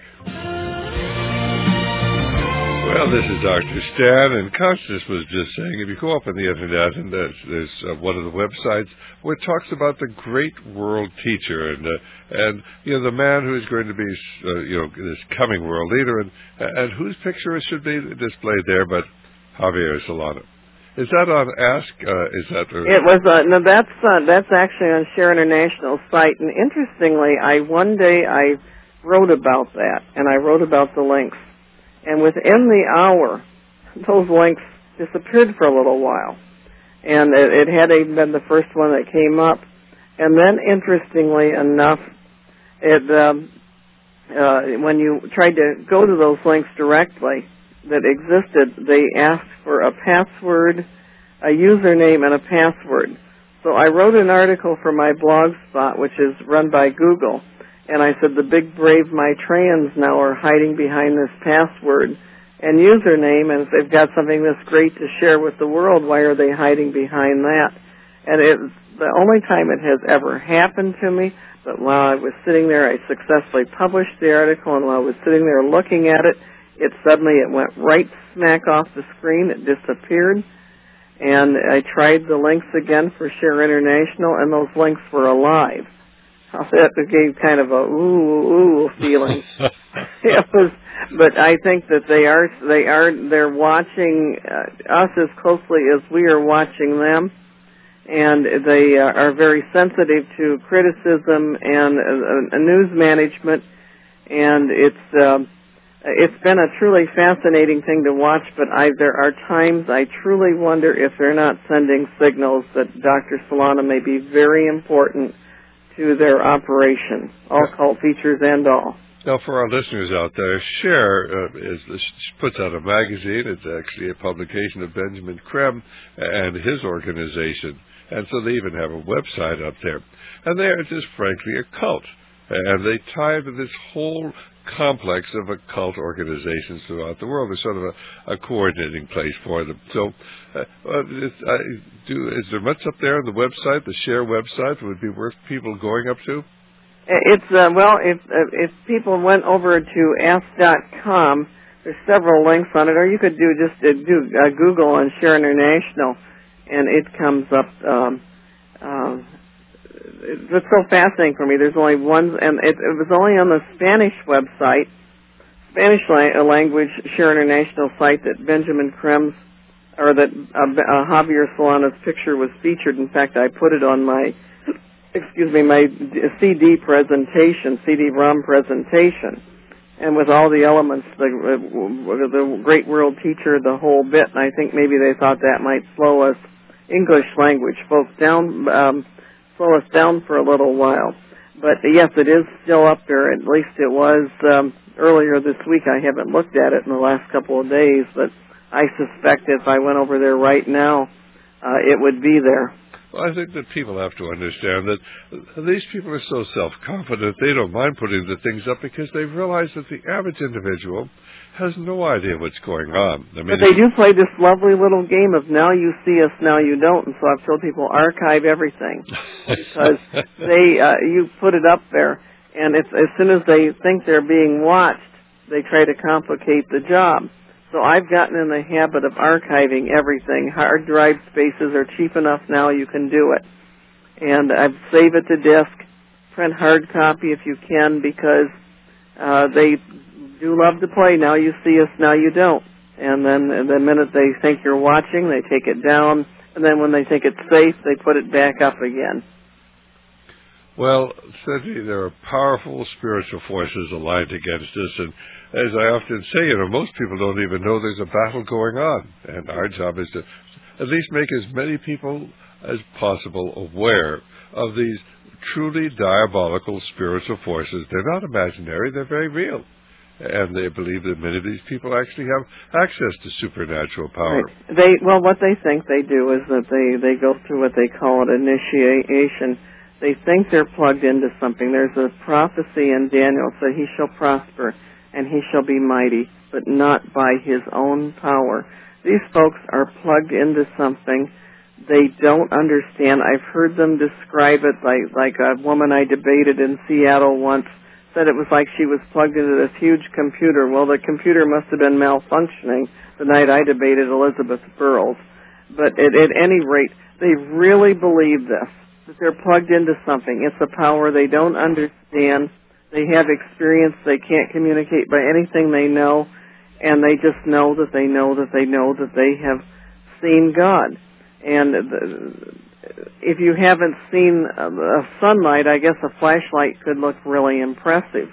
Well, this is Doctor Stan, and Constance was just saying, if you go up on the Internet, and there's, there's uh, one of the websites where it talks about the Great World Teacher, and uh, and you know the man who is going to be uh, you know this coming world leader, and and whose picture should be displayed there, but Javier Solana. Is that on Ask? Uh, is that? Or? It was. Uh, no, that's uh, that's actually on Share International site. And interestingly, I one day I wrote about that, and I wrote about the links. And within the hour, those links disappeared for a little while, and it, it had been the first one that came up. And then, interestingly enough, it um, uh, when you tried to go to those links directly that existed, they asked for a password, a username, and a password. So I wrote an article for my blog spot, which is run by Google, and I said the big brave Maitreyans now are hiding behind this password and username, and if they've got something this great to share with the world, why are they hiding behind that? And it's the only time it has ever happened to me, but while I was sitting there, I successfully published the article, and while I was sitting there looking at it, It suddenly, it went right smack off the screen. It disappeared. And I tried the links again for Share International, and those links were alive. That gave kind of a ooh, ooh feeling. It was, but I think that they are, they are, they're watching uh, us as closely as we are watching them. And they uh, are very sensitive to criticism and uh, news management. And it's, uh, It's been a truly fascinating thing to watch, but I, there are times I truly wonder if they're not sending signals that Doctor Solana may be very important to their operation, all cult features and all. Now, for our listeners out there, Share uh, is, puts out a magazine. It's actually a publication of Benjamin Creme and his organization. And so they even have a website up there. And they are just frankly a cult. And they tie into this whole complex of occult organizations throughout the world. There's sort of a, a coordinating place for them. So uh, uh, is, uh, do, is there much up there on the website, the Share website, that would be worth people going up to? It's, uh, well, if uh, if people went over to ask dot com, there's several links on it, or you could do just uh, do uh, Google on Share International, and it comes up. Um, uh, it's so fascinating for me. There's only one, and it, it was only on the Spanish website, Spanish la- language Share International site that Benjamin Creme's, or that uh, uh, Javier Solana's picture was featured. In fact, I put it on my excuse me, my C D presentation, C D ROM presentation, and with all the elements, the, the great world teacher, the whole bit, and I think maybe they thought that might slow us English language folks down, um, slow us down for a little while. But yes, it is still up there. At least it was um, earlier this week. I haven't looked at it in the last couple of days, but I suspect if I went over there right now, uh, it would be there. Well, I think that people have to understand that these people are so self-confident, they don't mind putting the things up because they realize that the average individual has no idea what's going on. I mean, but they do play this lovely little game of now you see us, now you don't, and so I've told people archive everything because they uh, you put it up there, and it's, as soon as they think they're being watched, they try to complicate the job. So I've gotten in the habit of archiving everything. Hard drive spaces are cheap enough now, you can do it. And I save it to disk, print hard copy if you can, because uh, they do love to play. Now you see us, now you don't. And then the minute they think you're watching, they take it down. And then when they think it's safe, they put it back up again. Well, Cindy, there are powerful spiritual forces aligned against us, and as I often say, you know, most people don't even know there's a battle going on, and our job is to at least make as many people as possible aware of these truly diabolical spiritual forces. They're not imaginary, they're very real, and they believe that many of these people actually have access to supernatural power. Right. They well, what they think they do is that they, they go through what they call an initiation. They think they're plugged into something. There's a prophecy in Daniel that he shall prosper and he shall be mighty, but not by his own power. These folks are plugged into something they don't understand. I've heard them describe it like, like a woman I debated in Seattle once said it was like she was plugged into this huge computer. Well, the computer must have been malfunctioning the night I debated Elizabeth Burroughs. But at, at any rate, they really believe this, that they're plugged into something. It's a power they don't understand. They have experience. They can't communicate by anything they know, and they just know that they know that they know that they have seen God. And the, if you haven't seen a, a sunlight, I guess a flashlight could look really impressive.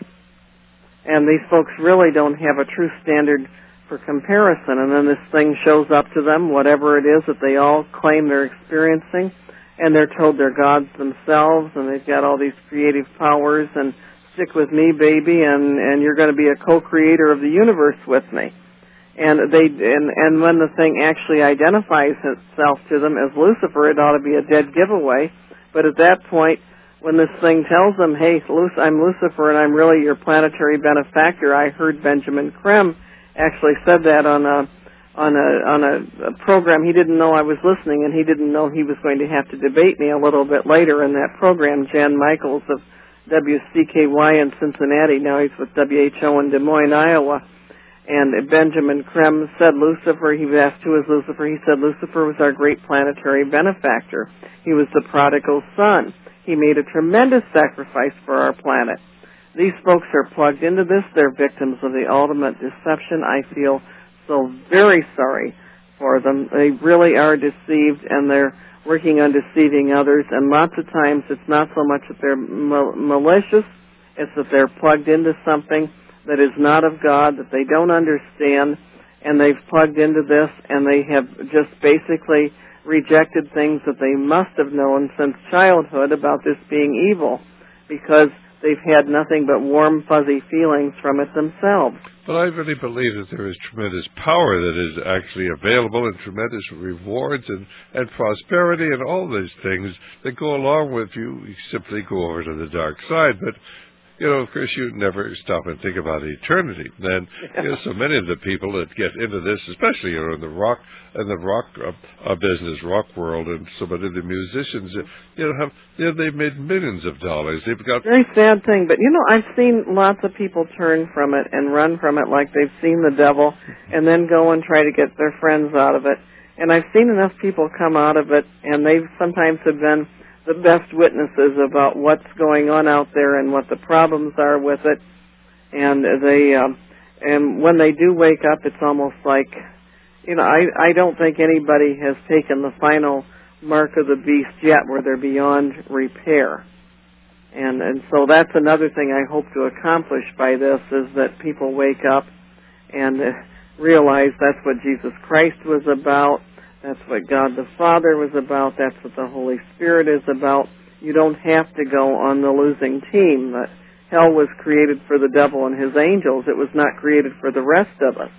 And these folks really don't have a true standard for comparison. And then this thing shows up to them, whatever it is that they all claim they're experiencing, and they're told they're gods themselves, and they've got all these creative powers, and stick with me, baby, and, and you're going to be a co-creator of the universe with me. And they and, and when the thing actually identifies itself to them as Lucifer, it ought to be a dead giveaway. But at that point, when this thing tells them, hey, I'm Lucifer and I'm really your planetary benefactor, I heard Benjamin Creme actually said that on a on a on a, a program. He didn't know I was listening, and he didn't know he was going to have to debate me a little bit later in that program. Jan Michaels of W C K Y in Cincinnati. Now he's with W H O in Des Moines, Iowa. And Benjamin Creme said Lucifer, he was asked who is Lucifer. He said Lucifer was our great planetary benefactor. He was the prodigal son. He made a tremendous sacrifice for our planet. These folks are plugged into this. They're victims of the ultimate deception. I feel so very sorry for them. They really are deceived, and they're working on deceiving others, and lots of times it's not so much that they're mal- malicious, it's that they're plugged into something that is not of God, that they don't understand, and they've plugged into this, and they have just basically rejected things that they must have known since childhood about this being evil, because they've had nothing but warm, fuzzy feelings from it themselves. But I really believe that there is tremendous power that is actually available, and tremendous rewards and, and prosperity and all these things that go along with you. You simply go over to the dark side. But, you know, of course, you never stop and think about eternity. And, you know, so many of the people that get into this, especially, you know, in the rock in the rock uh, uh, business, rock world, and so many of the musicians, uh, you know, have you know, they've made millions of dollars. They've got very sad thing, but you know, I've seen lots of people turn from it and run from it like they've seen the devil, and then go and try to get their friends out of it. And I've seen enough people come out of it, and they've sometimes have been the best witnesses about what's going on out there and what the problems are with it. And they, um, and when they do wake up, it's almost like, you know, I, I don't think anybody has taken the final mark of the beast yet where they're beyond repair. And, and so that's another thing I hope to accomplish by this, is that people wake up and uh, realize that's what Jesus Christ was about. That's what God the Father was about. That's what the Holy Spirit is about. You don't have to go on the losing team. That hell was created for the devil and his angels. It was not created for the rest of us.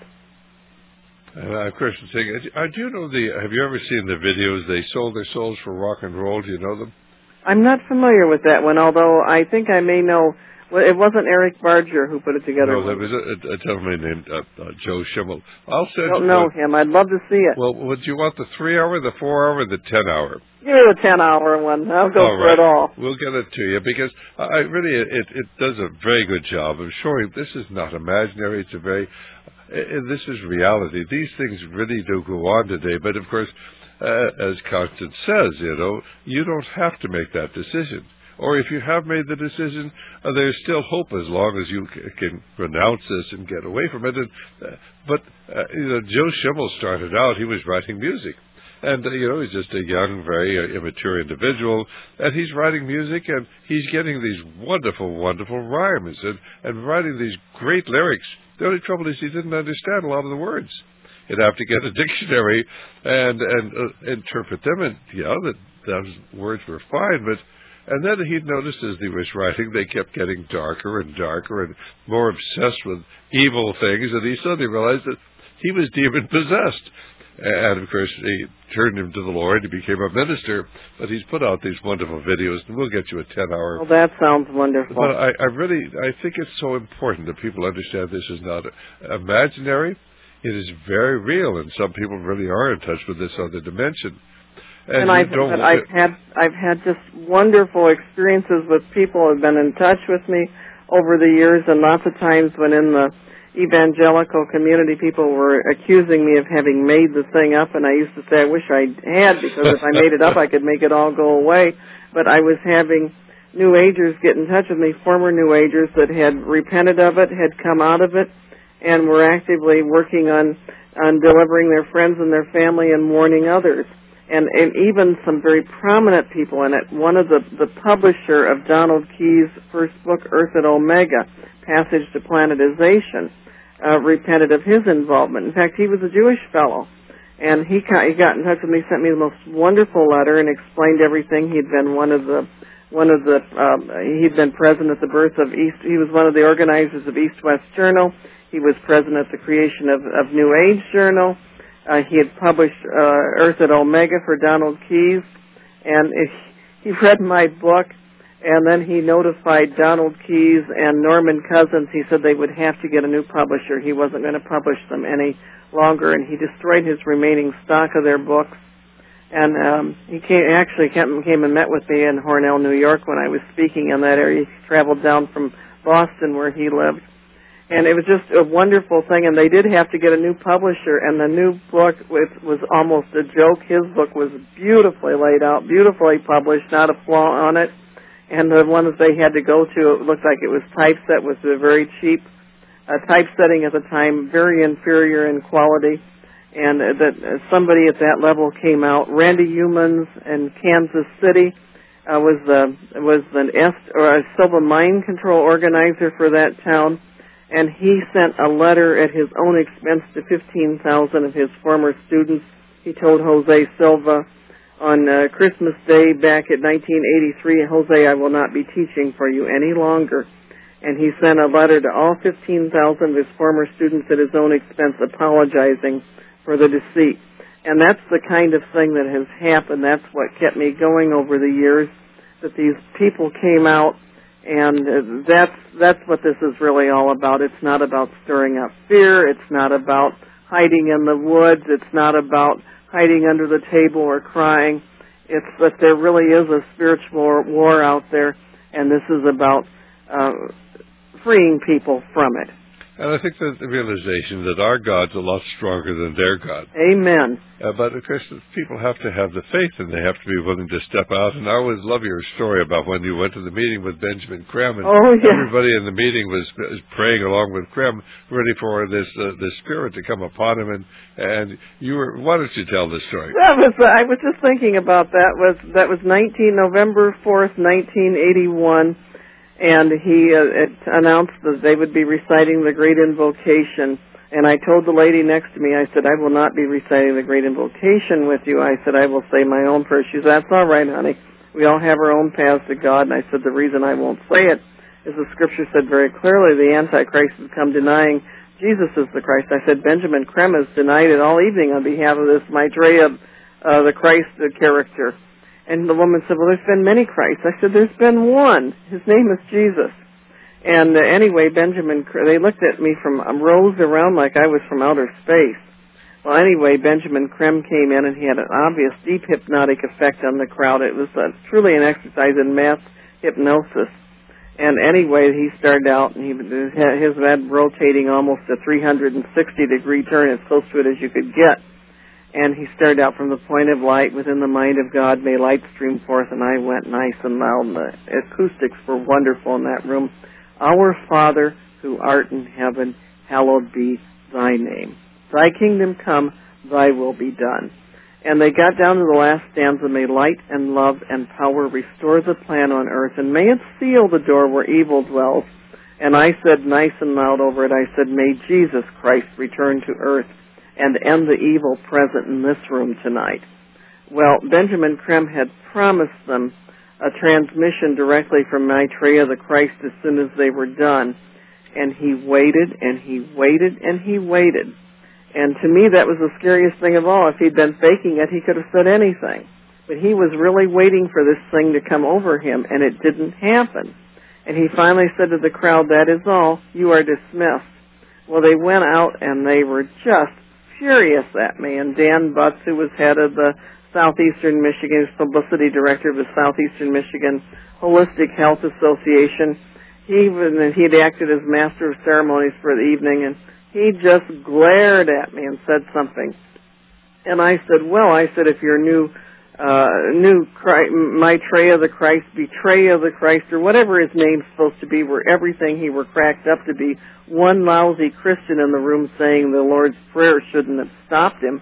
And uh, Christian thing, uh, do you know the? Have you ever seen the videos? They sold their souls for rock and roll. Do you know them? I'm not familiar with that one, although I think I may know. Well, it wasn't Eric Barger who put it together. No, there was a, a gentleman named uh, uh, Joe Schimmel. I'll send I don't you know one. him. I'd love to see it. Well, would you want the three-hour, the four-hour, the ten-hour? Give me the ten-hour one. I'll go all for right. it all. We'll get it to you, because I really, it, it does a very good job of showing this is not imaginary. It's a very, uh, this is reality. These things really do go on today. But of course, uh, as Constance says, you know, you don't have to make that decision. Or if you have made the decision, uh, there's still hope as long as you c- can renounce this and get away from it. And, uh, but uh, you know, Joe Schimmel started out; he was writing music, and uh, you know, he's just a young, very uh, immature individual, and he's writing music, and he's getting these wonderful, wonderful rhymes, and, and writing these great lyrics. The only trouble is he didn't understand a lot of the words. He'd have to get a dictionary and and uh, interpret them, and yeah, that those words were fine, but. And then he'd noticed as he was writing, they kept getting darker and darker and more obsessed with evil things, and he suddenly realized that he was demon-possessed. And, of course, he turned him to the Lord. He became a minister, but he's put out these wonderful videos, and we'll get you a ten-hour. Well, that sounds wonderful. But I, I really, I think it's so important that people understand this is not imaginary. It is very real, and some people really are in touch with this other dimension. And, and I've, but I've had I've had just wonderful experiences with people who have been in touch with me over the years, and lots of times when in the evangelical community people were accusing me of having made the thing up, and I used to say I wish I had, because if I made it up I could make it all go away. But I was having New Agers get in touch with me, former New Agers that had repented of it, had come out of it, and were actively working on, on delivering their friends and their family and warning others. And, and even some very prominent people in it. One of the, the publisher of Donald Keyes' first book, Earth at Omega, Passage to Planetization, uh, repented of his involvement. In fact, he was a Jewish fellow. And he, he got in touch with me, sent me the most wonderful letter, and explained everything. He'd been one of the, one of the, um, he'd been present at the birth of East, he was one of the organizers of East West Journal. He was present at the creation of, of New Age Journal. Uh, he had published uh, Earth at Omega for Donald Keyes, and it, he read my book, and then he notified Donald Keyes and Norman Cousins. He said they would have to get a new publisher. He wasn't going to publish them any longer, and he destroyed his remaining stock of their books. And um, he came, actually came, came and met with me in Hornell, New York, when I was speaking in that area. He traveled down from Boston, where he lived. And it was just a wonderful thing, and they did have to get a new publisher, and the new book was, was almost a joke. His book was beautifully laid out, beautifully published, not a flaw on it. And the one that they had to go to, it looked like it was typeset, was a very cheap uh, typesetting at the time, very inferior in quality. And uh, that uh, somebody at that level came out. Randy Humans in Kansas City uh, was the was an est- or a silver mine control organizer for that town. And he sent a letter at his own expense to fifteen thousand of his former students. He told Jose Silva, on uh, Christmas Day back in nineteen eighty-three, Jose, I will not be teaching for you any longer. And he sent a letter to all fifteen thousand of his former students at his own expense apologizing for the deceit. And that's the kind of thing that has happened. That's what kept me going over the years, that these people came out, and uh, that's that's what this is really all about. It's not about stirring up fear. It's not about hiding in the woods. It's not about hiding under the table or crying. It's that there really is a spiritual war out there, and this is about uh, freeing people from it. And I think that the realization that our God's a lot stronger than their God. Amen. Uh, but, of course, people have to have the faith, and they have to be willing to step out. And I always love your story about when you went to the meeting with Benjamin Creme, and oh, yeah. everybody in the meeting was, was praying along with Creme, ready for this uh, this spirit to come upon him. And, and you were, why don't you tell this story? That was, uh, I was just thinking about that. Was That was nineteen November fourth, nineteen eighty-one. And he uh, announced that they would be reciting the Great Invocation. And I told the lady next to me, I said, I will not be reciting the Great Invocation with you. I said, I will say my own prayer. She said, that's all right, honey. We all have our own paths to God. And I said, the reason I won't say it is the Scripture said very clearly the Antichrist has come denying Jesus is the Christ. I said, Benjamin Creme has denied it all evening on behalf of this Maitreya, uh, the Christ uh, character. And the woman said, well, there's been many Christs. I said, there's been one. His name is Jesus. And uh, anyway, Benjamin, they looked at me from um, rows around like I was from outer space. Well, anyway, Benjamin Creme came in, and he had an obvious deep hypnotic effect on the crowd. It was uh, truly an exercise in mass hypnosis. And anyway, he started out, and he his head rotating almost a three hundred sixty degree turn, as close to it as you could get. And he started out from the point of light within the mind of God, may light stream forth, and I went nice and loud, and the acoustics were wonderful in that room. Our Father, who art in heaven, hallowed be thy name. Thy kingdom come, thy will be done. And they got down to the last stanza, may light and love and power restore the plan on earth, and may it seal the door where evil dwells. And I said nice and loud over it, I said, may Jesus Christ return to earth and end the evil present in this room tonight. Well, Benjamin Creme had promised them a transmission directly from Maitreya the Christ as soon as they were done. And he waited, and he waited, and he waited. And to me, that was the scariest thing of all. If he'd been faking it, he could have said anything. But he was really waiting for this thing to come over him, and it didn't happen. And he finally said to the crowd, that is all. You are dismissed. Well, they went out, and they were just furious at me. And Dan Butts, who was head of the Southeastern Michigan, publicity director of the Southeastern Michigan Holistic Health Association, he he'd acted as master of ceremonies for the evening, and he just glared at me and said something. And I said, well, I said, if your new uh, new Christ, Maitreya the Christ, Betraya the Christ, or whatever his name's supposed to be, were everything he were cracked up to be, one lousy Christian in the room saying the Lord's Prayer shouldn't have stopped him.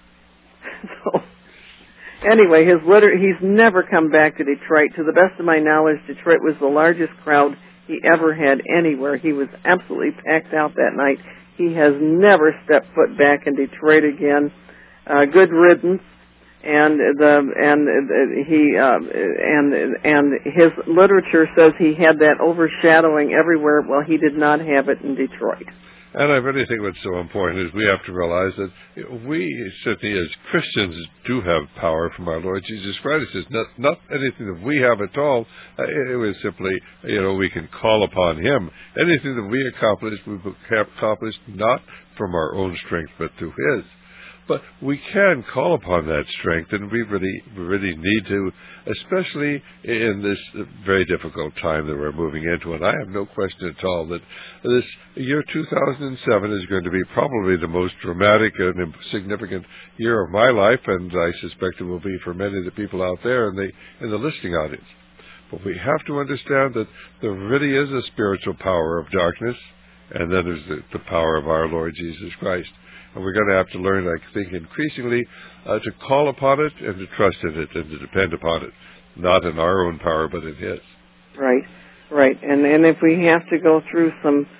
So, anyway, his liter- he's never come back to Detroit. To the best of my knowledge, Detroit was the largest crowd he ever had anywhere. He was absolutely packed out that night. He has never stepped foot back in Detroit again. Uh, good riddance. And the and he uh, and and his literature says he had that overshadowing everywhere. Well, he did not have it in Detroit. And I really think what's so important is we have to realize that we, certainly as Christians, do have power from our Lord Jesus Christ. It's not, not anything that we have at all. It was simply, you know, we can call upon Him. Anything that we accomplish, we have accomplished not from our own strength, but through His. But we can call upon that strength, and we really, really need to, especially in this very difficult time that we're moving into. And I have no question at all that this year two thousand seven is going to be probably the most dramatic and significant year of my life, and I suspect it will be for many of the people out there in the in the listening audience. But we have to understand that there really is a spiritual power of darkness, and then there's the, the power of our Lord Jesus Christ. And we're going to have to learn, I think, increasingly uh, to call upon it and to trust in it and to depend upon it, not in our own power, but in His. Right, right. And and if we have to go through some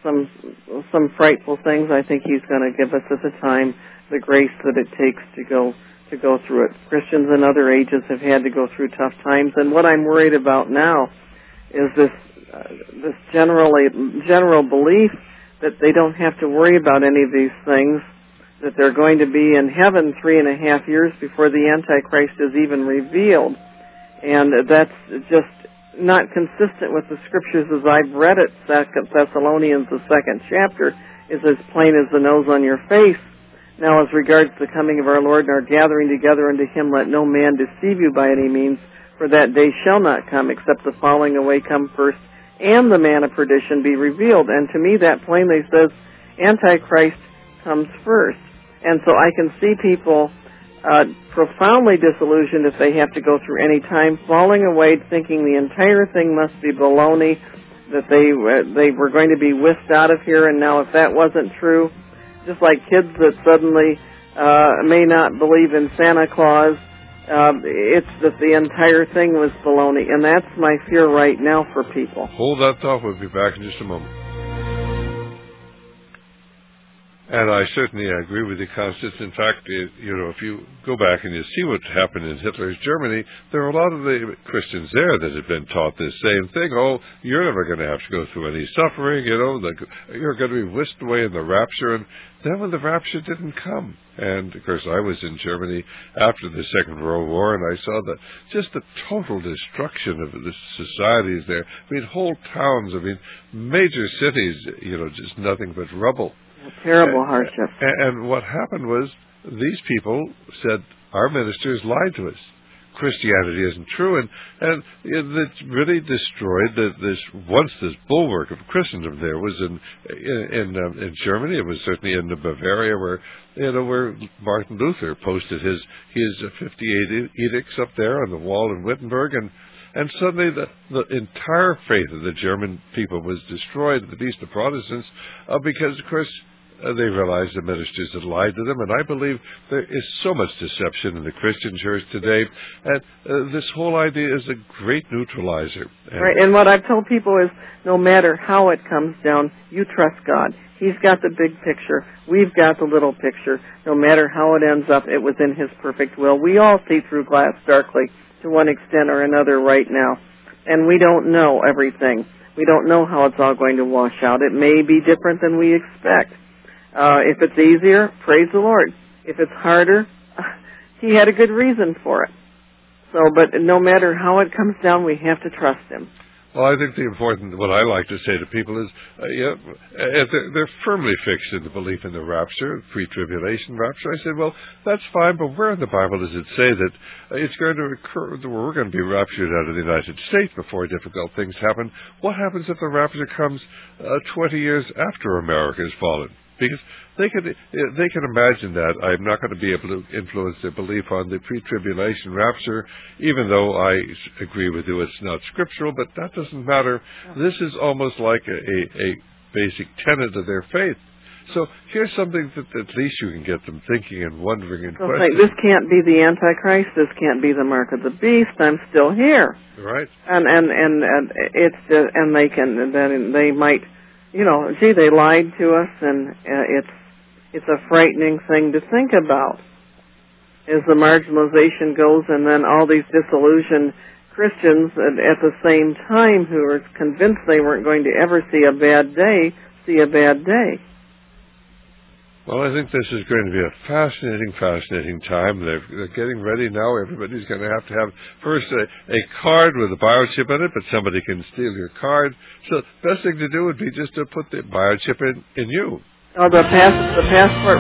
some some frightful things. I think He's going to give us at the time the grace that it takes to go to go through it. Christians in other ages have had to go through tough times, and what I'm worried about now is this uh, this generally general belief that they don't have to worry about any of these things, that they're going to be in heaven three and a half years before the Antichrist is even revealed, and that's just not consistent with the Scriptures as I've read it. Second Thessalonians, the second chapter, is as plain as the nose on your face. Now, as regards the coming of our Lord and our gathering together unto Him, let no man deceive you by any means, for that day shall not come, except the falling away come first, and the man of perdition be revealed. And to me, that plainly says Antichrist comes first. And so I can see people uh, profoundly disillusioned if they have to go through any time, falling away, thinking the entire thing must be baloney, that they uh, they were going to be whisked out of here. And now, if that wasn't true, just like kids that suddenly uh, may not believe in Santa Claus, uh, it's that the entire thing was baloney. And that's my fear right now for people. Hold that thought. We'll be back in just a moment. And I certainly agree with you, Constance. In fact, it, you know, if you go back and you see what happened in Hitler's Germany, there are a lot of the Christians there that had been taught this same thing. Oh, you're never going to have to go through any suffering, you know, the, you're going to be whisked away in the rapture. And then when the rapture didn't come, and of course I was in Germany after the Second World War, and I saw the just the total destruction of the societies there. I mean, whole towns, I mean, major cities, you know, just nothing but rubble. Terrible hardship. And, and what happened was these people said, our ministers lied to us. Christianity isn't true, and and it really destroyed the, this once this bulwark of Christendom. There was in in in, um, in Germany. It was certainly in Bavaria, where you know where Martin Luther posted his his fifty-eight edicts up there on the wall in Wittenberg, and and suddenly the the entire faith of the German people was destroyed, at least the Protestants, uh, because of course. Uh, they realized the ministers had lied to them, and I believe there is so much deception in the Christian church today, and uh, this whole idea is a great neutralizer. And right, and what I've told people is, no matter how it comes down, you trust God. He's got the big picture. We've got the little picture. No matter how it ends up, it was in His perfect will. We all see through glass darkly to one extent or another right now, and we don't know everything. We don't know how it's all going to wash out. It may be different than we expect. Uh, if it's easier, praise the Lord. If it's harder, He had a good reason for it. So, but no matter how it comes down, we have to trust Him. Well, I think the important, what I like to say to people is, uh, yeah, uh, they're, they're firmly fixed in the belief in the rapture, pre-tribulation rapture. I said, well, that's fine, but where in the Bible does it say that uh, it's going to occur, that we're going to be raptured out of the United States before difficult things happen? What happens if the rapture comes uh, twenty years after America has fallen? Because they can they can imagine that I'm not going to be able to influence their belief on the pre-tribulation rapture, even though I agree with you it's not scriptural, but that doesn't matter. This is almost like a, a, a basic tenet of their faith. So here's something that at least you can get them thinking and wondering and so questioning. Like, this can't be the Antichrist. This can't be the mark of the beast. I'm still here. Right. And and and, and it's uh, and they can and then they might. You know, gee, they lied to us, and uh, it's it's a frightening thing to think about as the marginalization goes, and then all these disillusioned Christians at, at the same time who are convinced they weren't going to ever see a bad day, see a bad day. Well, I think this is going to be a fascinating, fascinating time. They're, they're getting ready now. Everybody's going to have to have first a, a card with a biochip in it, but somebody can steal your card. So the best thing to do would be just to put the biochip in, in you. Oh, the pass, the passport.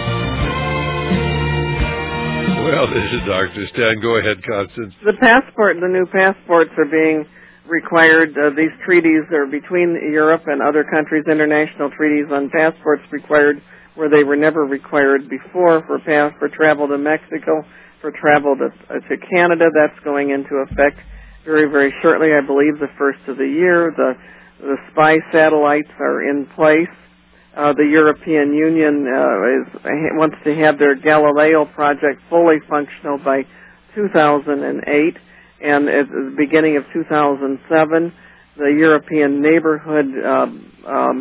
Well, this is Doctor Stan. Go ahead, Constance. The passport, the new passports are being required. Uh, these treaties are between Europe and other countries, international treaties on passports required where they were never required before for pass for travel to Mexico, for travel to uh, to Canada. That's going into effect very, very shortly. I believe the first of the year. The the spy satellites are in place. Uh, the European Union uh, is wants to have their Galileo project fully functional by two thousand eight, and at the beginning of two thousand seven, the European Neighborhood um, um,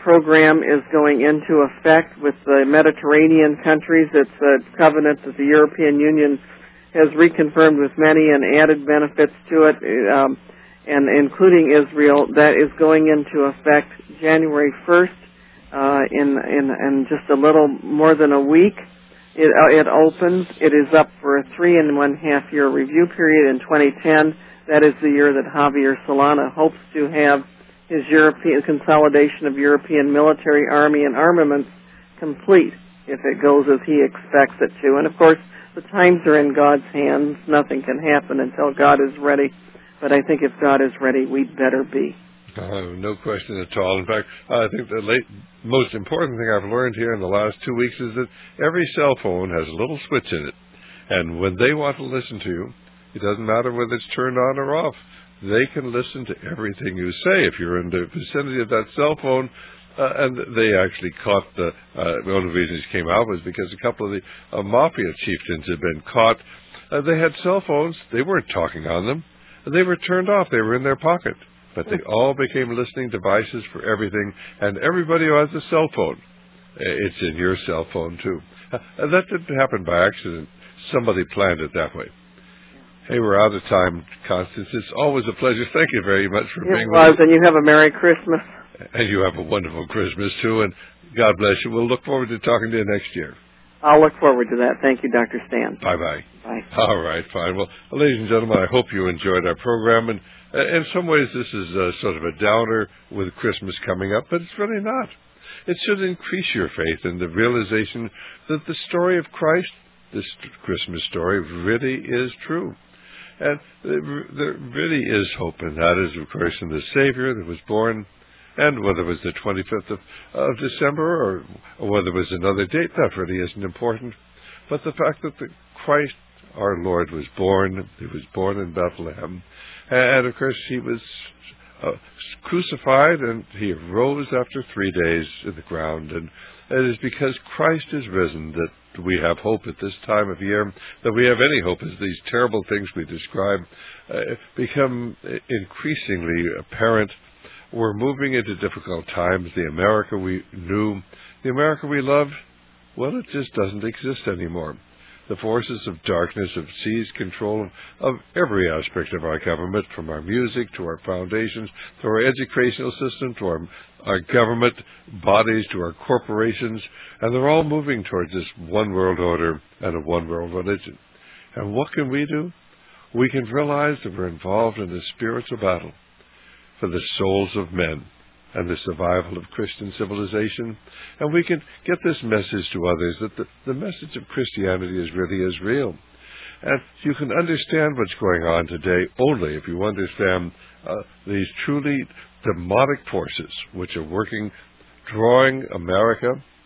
program is going into effect with the Mediterranean countries. It's a covenant that the European Union has reconfirmed with many and added benefits to it, um, and including Israel. That is going into effect January first uh, in, in, in just a little more than a week. It, uh, it opens. It is up for a three and one half year review period in twenty ten. That is the year that Javier Solana hopes to have his European consolidation of European military, army, and armaments complete if it goes as he expects it to. And of course, the times are in God's hands. Nothing can happen until God is ready. But I think if God is ready, we'd better be. Uh, no question at all. In fact, I think the late, most important thing I've learned here in the last two weeks is that every cell phone has a little switch in it. And when they want to listen to you, it doesn't matter whether it's turned on or off. They can listen to everything you say if you're in the vicinity of that cell phone. Uh, and they actually caught the, uh, one of the reasons it came out was because a couple of the uh, mafia chieftains had been caught. Uh, they had cell phones. They weren't talking on them. They were turned off. They were in their pocket. But they all became listening devices for everything. And everybody who has a cell phone, it's in your cell phone too. Uh, that didn't happen by accident. Somebody planned it that way. Hey, we're out of time, Constance. It's always a pleasure. Thank you very much for it being was, with us. And you have a Merry Christmas. And you have a wonderful Christmas, too. And God bless you. We'll look forward to talking to you next year. I'll look forward to that. Thank you, Doctor Stan. Bye-bye. Bye. All right, fine. Well, ladies and gentlemen, I hope you enjoyed our program. And uh, in some ways, this is uh, sort of a downer with Christmas coming up, but it's really not. It should increase your faith in the realization that the story of Christ, this Christmas story, really is true. And there really is hope, and that is, of course, in the Savior that was born. And whether it was the twenty-fifth of, of December or, or whether it was another date, that really isn't important. But the fact that the Christ, our Lord, was born, he was born in Bethlehem. And, of course, he was uh, crucified, and he rose after three days in the ground. And it is because Christ is risen that we have hope at this time of year, that we have any hope as these terrible things we describe uh, become increasingly apparent. We're moving into difficult times. The America we knew, the America we loved, well, it just doesn't exist anymore. The forces of darkness have seized control of every aspect of our government, from our music to our foundations, to our educational system, to our, our government bodies, to our corporations, and they're all moving towards this one world order and a one world religion. And what can we do? We can realize that we're involved in a spiritual battle for the souls of men and the survival of Christian civilization. And we can get this message to others that the, the message of Christianity is really is real. And you can understand what's going on today only if you understand uh, these truly demonic forces which are working, drawing America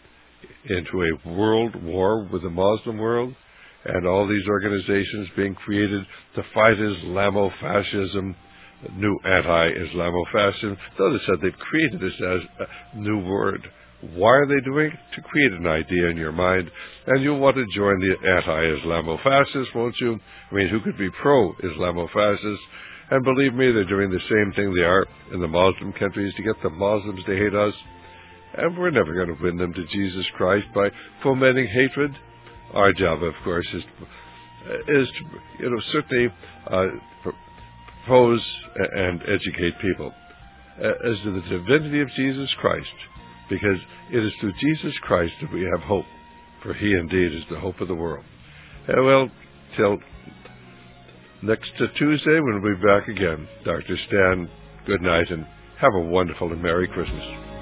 into a world war with the Muslim world, and all these organizations being created to fight Islamofascism, new anti-Islamofascism. Notice that they've created this as a new word. Why are they doing it? To create an idea in your mind. And you'll want to join the anti-Islamofascists, won't you? I mean, who could be pro-Islamofascists? And believe me, they're doing the same thing they are in the Muslim countries to get the Muslims to hate us. And we're never going to win them to Jesus Christ by fomenting hatred. Our job, of course, is, is to, you know, certainly uh, propose and educate people as to the divinity of Jesus Christ, because it is through Jesus Christ that we have hope, for he indeed is the hope of the world. And well, till next Tuesday when we'll be back again, Doctor Stan, good night and have a wonderful and Merry Christmas.